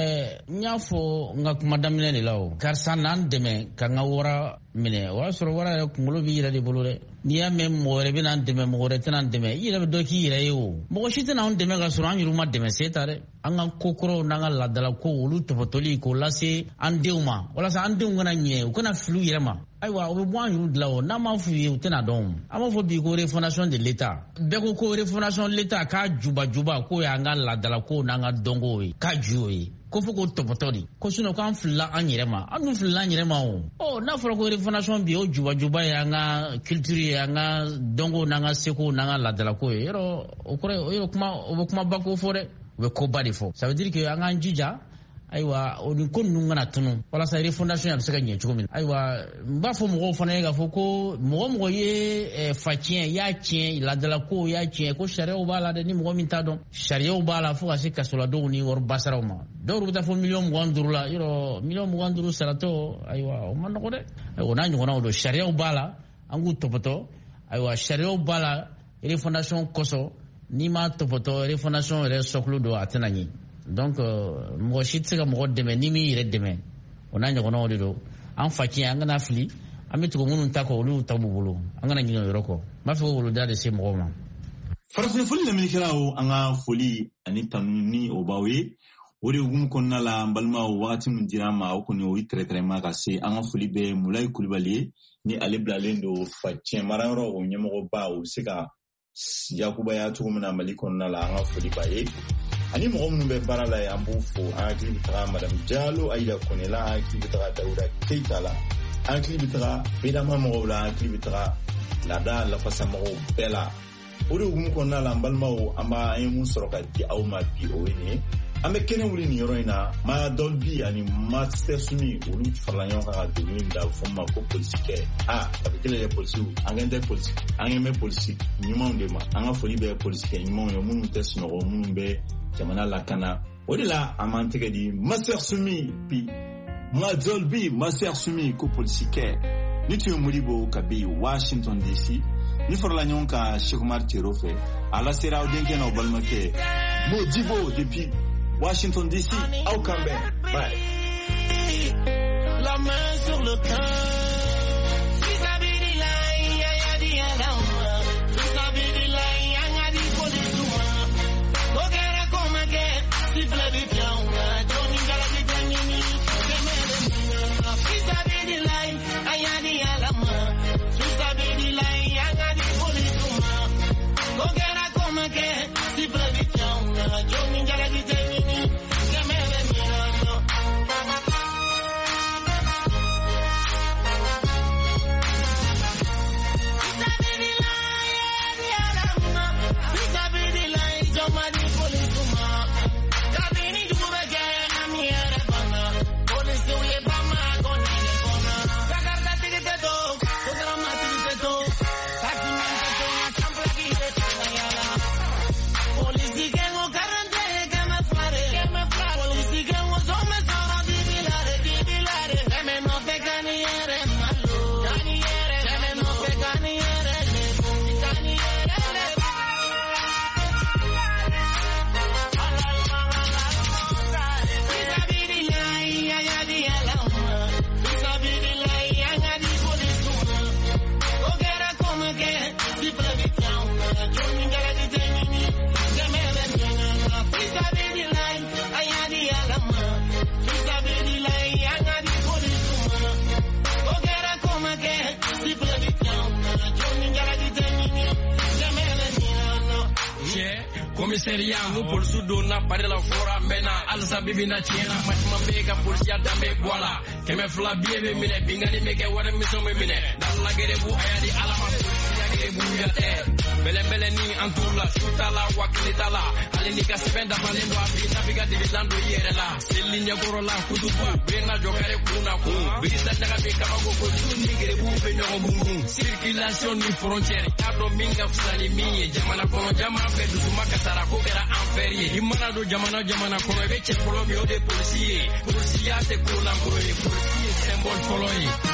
n y'a fɔ n ka kuma daminɛ de la o karisa n'an dɛmɛ ka n ka wara minɛ o y'a sɔrɔ wara yɛrɛ kunkolo b'i yɛrɛ de bolo dɛ n'i y'a mɛn mɔgɔ wɛrɛ bɛ n'an dɛmɛ mɔgɔ wɛrɛ tɛna an dɛmɛ i yɛrɛ bɛ dɔ k'i yɛrɛ ye o mɔgɔ si tɛna an dɛmɛ ka sɔrɔ an yɛrɛw ma dɛmɛ se ta dɛ an ka kokɔrɔw n'an ka laadala ko olu tɔpɔtɔli k'o lase an denw ma walasa an denw kana ɲɛ u kana fili u yɛrɛ ma ayiwa o bɛ bɔ an yɛrɛw dilan o n'an m'a f'u ye u tɛna dɔn an b'a fɔ bi ko refondation de l'État bɛɛ ko ko refondation de l'État k'a juba-juba k'o y'an ka laadala ko n'an ka dɔnkow ye k'a ju o ye ko fo k'o tɔpɔtɔ de ko sinon k'an filila an yɛrɛ ma an dun filila an yɛrɛ ma o ɔ n'a fɔra ko refondation bi o juba-juba ye an ka culture ye an ka dɔnko n'an ka seko n'an ka laadalako ye yɔrɔ o kɔrɔ o yɔrɔ kuma o bɛ kumaba ko fɔ dɛ u bɛ koba de fɔ ça veut dire que an k'an jija ayiwa o nin ko ninnu kana tunu walasa refondation a bɛ se ka ɲɛ cogo min na ayiwa n b'a fɔ mɔgɔw fana ye k'a fɔ ko mɔgɔ mɔgɔ ye fa tiɲɛ y'a tiɲɛ laadalako y'a tiɲɛ ko sariyaw b'a la dɛ ni mɔgɔ min t'a dɔn sariyaw b'a la fo ka se kasoladenw ni wari basaraw ma dɔw bɛ taa fɔ miliyɔn mugan duuru la yɔrɔ miliyɔn mugan duuru saratɔ ayiwa o ma nɔgɔ dɛ o n'a ɲɔgɔnnaw don sariyaw b'a la an k'u tɔpɔtɔ ayiwa sariyaw b'a la refondation kosɔn n'i m'a tɔpɔtɔ refondation yɛrɛ sɔkulu don a tɛna ɲɛ donc mɔgɔ si tɛ se ka mɔgɔ dɛmɛ ni min yɛrɛ dɛmɛ o n'a ɲɔgɔnnaw de don an fa tiɲɛ an kana fili an bɛ tugu minnu ta kɔ olu ta b'u bolo an kana ɲinɛ o yɔrɔ kɔ n b'a fɛ ko woloda de se mɔgɔw ma farafin foli laminikɛlaw an ka foli ani tanu ni o b'aw ye o de hukumu kɔnɔna la an balimaw wagati min dira an ma o kɔni o ye tɛrɛtɛrɛma ka se an ka foli bɛ Mulayi Kulibali ye ni ale bilalen don fa tiɲɛ marayɔrɔ o ɲɛmɔgɔba o bɛ se ka yakubaya cogo min na Mali kɔnɔna la an ka foli b'a ye ani mɔgɔ minnu bɛ baara la an b'u fo an hakili bɛ taga Madame Jalo Ayida Kone la an hakili bɛ taga Dawuda Keita la an hakili bɛ taga Bedama mɔgɔw la an hakili bɛ taga laada lafasa mɔgɔw bɛɛ la o de hukumu kɔnɔna la an balimaw an b'a an ye mun sɔrɔ ka di aw ma bi o ye nin ye an bɛ kɛnɛ wuli nin yɔrɔ in na Maya Dolby ani Master Sumi olu farala ɲɔgɔn kan ka doni min da fɔ ma ko polisikɛ a a bɛ kɛlɛ kɛ polisiw an kɛn tɛ polisi an kɛn bɛ polisi ɲumanw de ma an ka foli bɛ polisikɛ ɲumanw ye minnu tɛ sunɔgɔ minnu bɛ jamana lakana o de la an m'an tɛgɛ di Master Sumi bi Maya Dolby Master Sumi ko polisikɛ ni tun ye Modibo ka bi Washington D C ni farala ɲɔgɔn kan Cheikh Umar Tero fɛ a lasera aw denkɛ n'aw balimakɛ Modibo depuis Washington D C, au Cambé. Bye. La main sur le cœur. commissariat ngo police do na pare la fora mena alsa bibina chena matma bega police ya dambe bola keme fla biebe mine bingani meke wara miso me mine dalla gere bu ayadi alama police ya gere bu yate bele bele ni antula shuta la wakilita la alini ka sebenda malendo afika fika divilando yere la selinya goro la kutuba bena jokare kuna ku bisa daga be kama go tuni gere bu be nyogo bungu circulation ni frontière ado minga fusani miye jamana kono jama be duma kasara ko bera enferie imana do jamana jamana kono be che kolo mi ode policier policier te ko la ko policier symbole foloi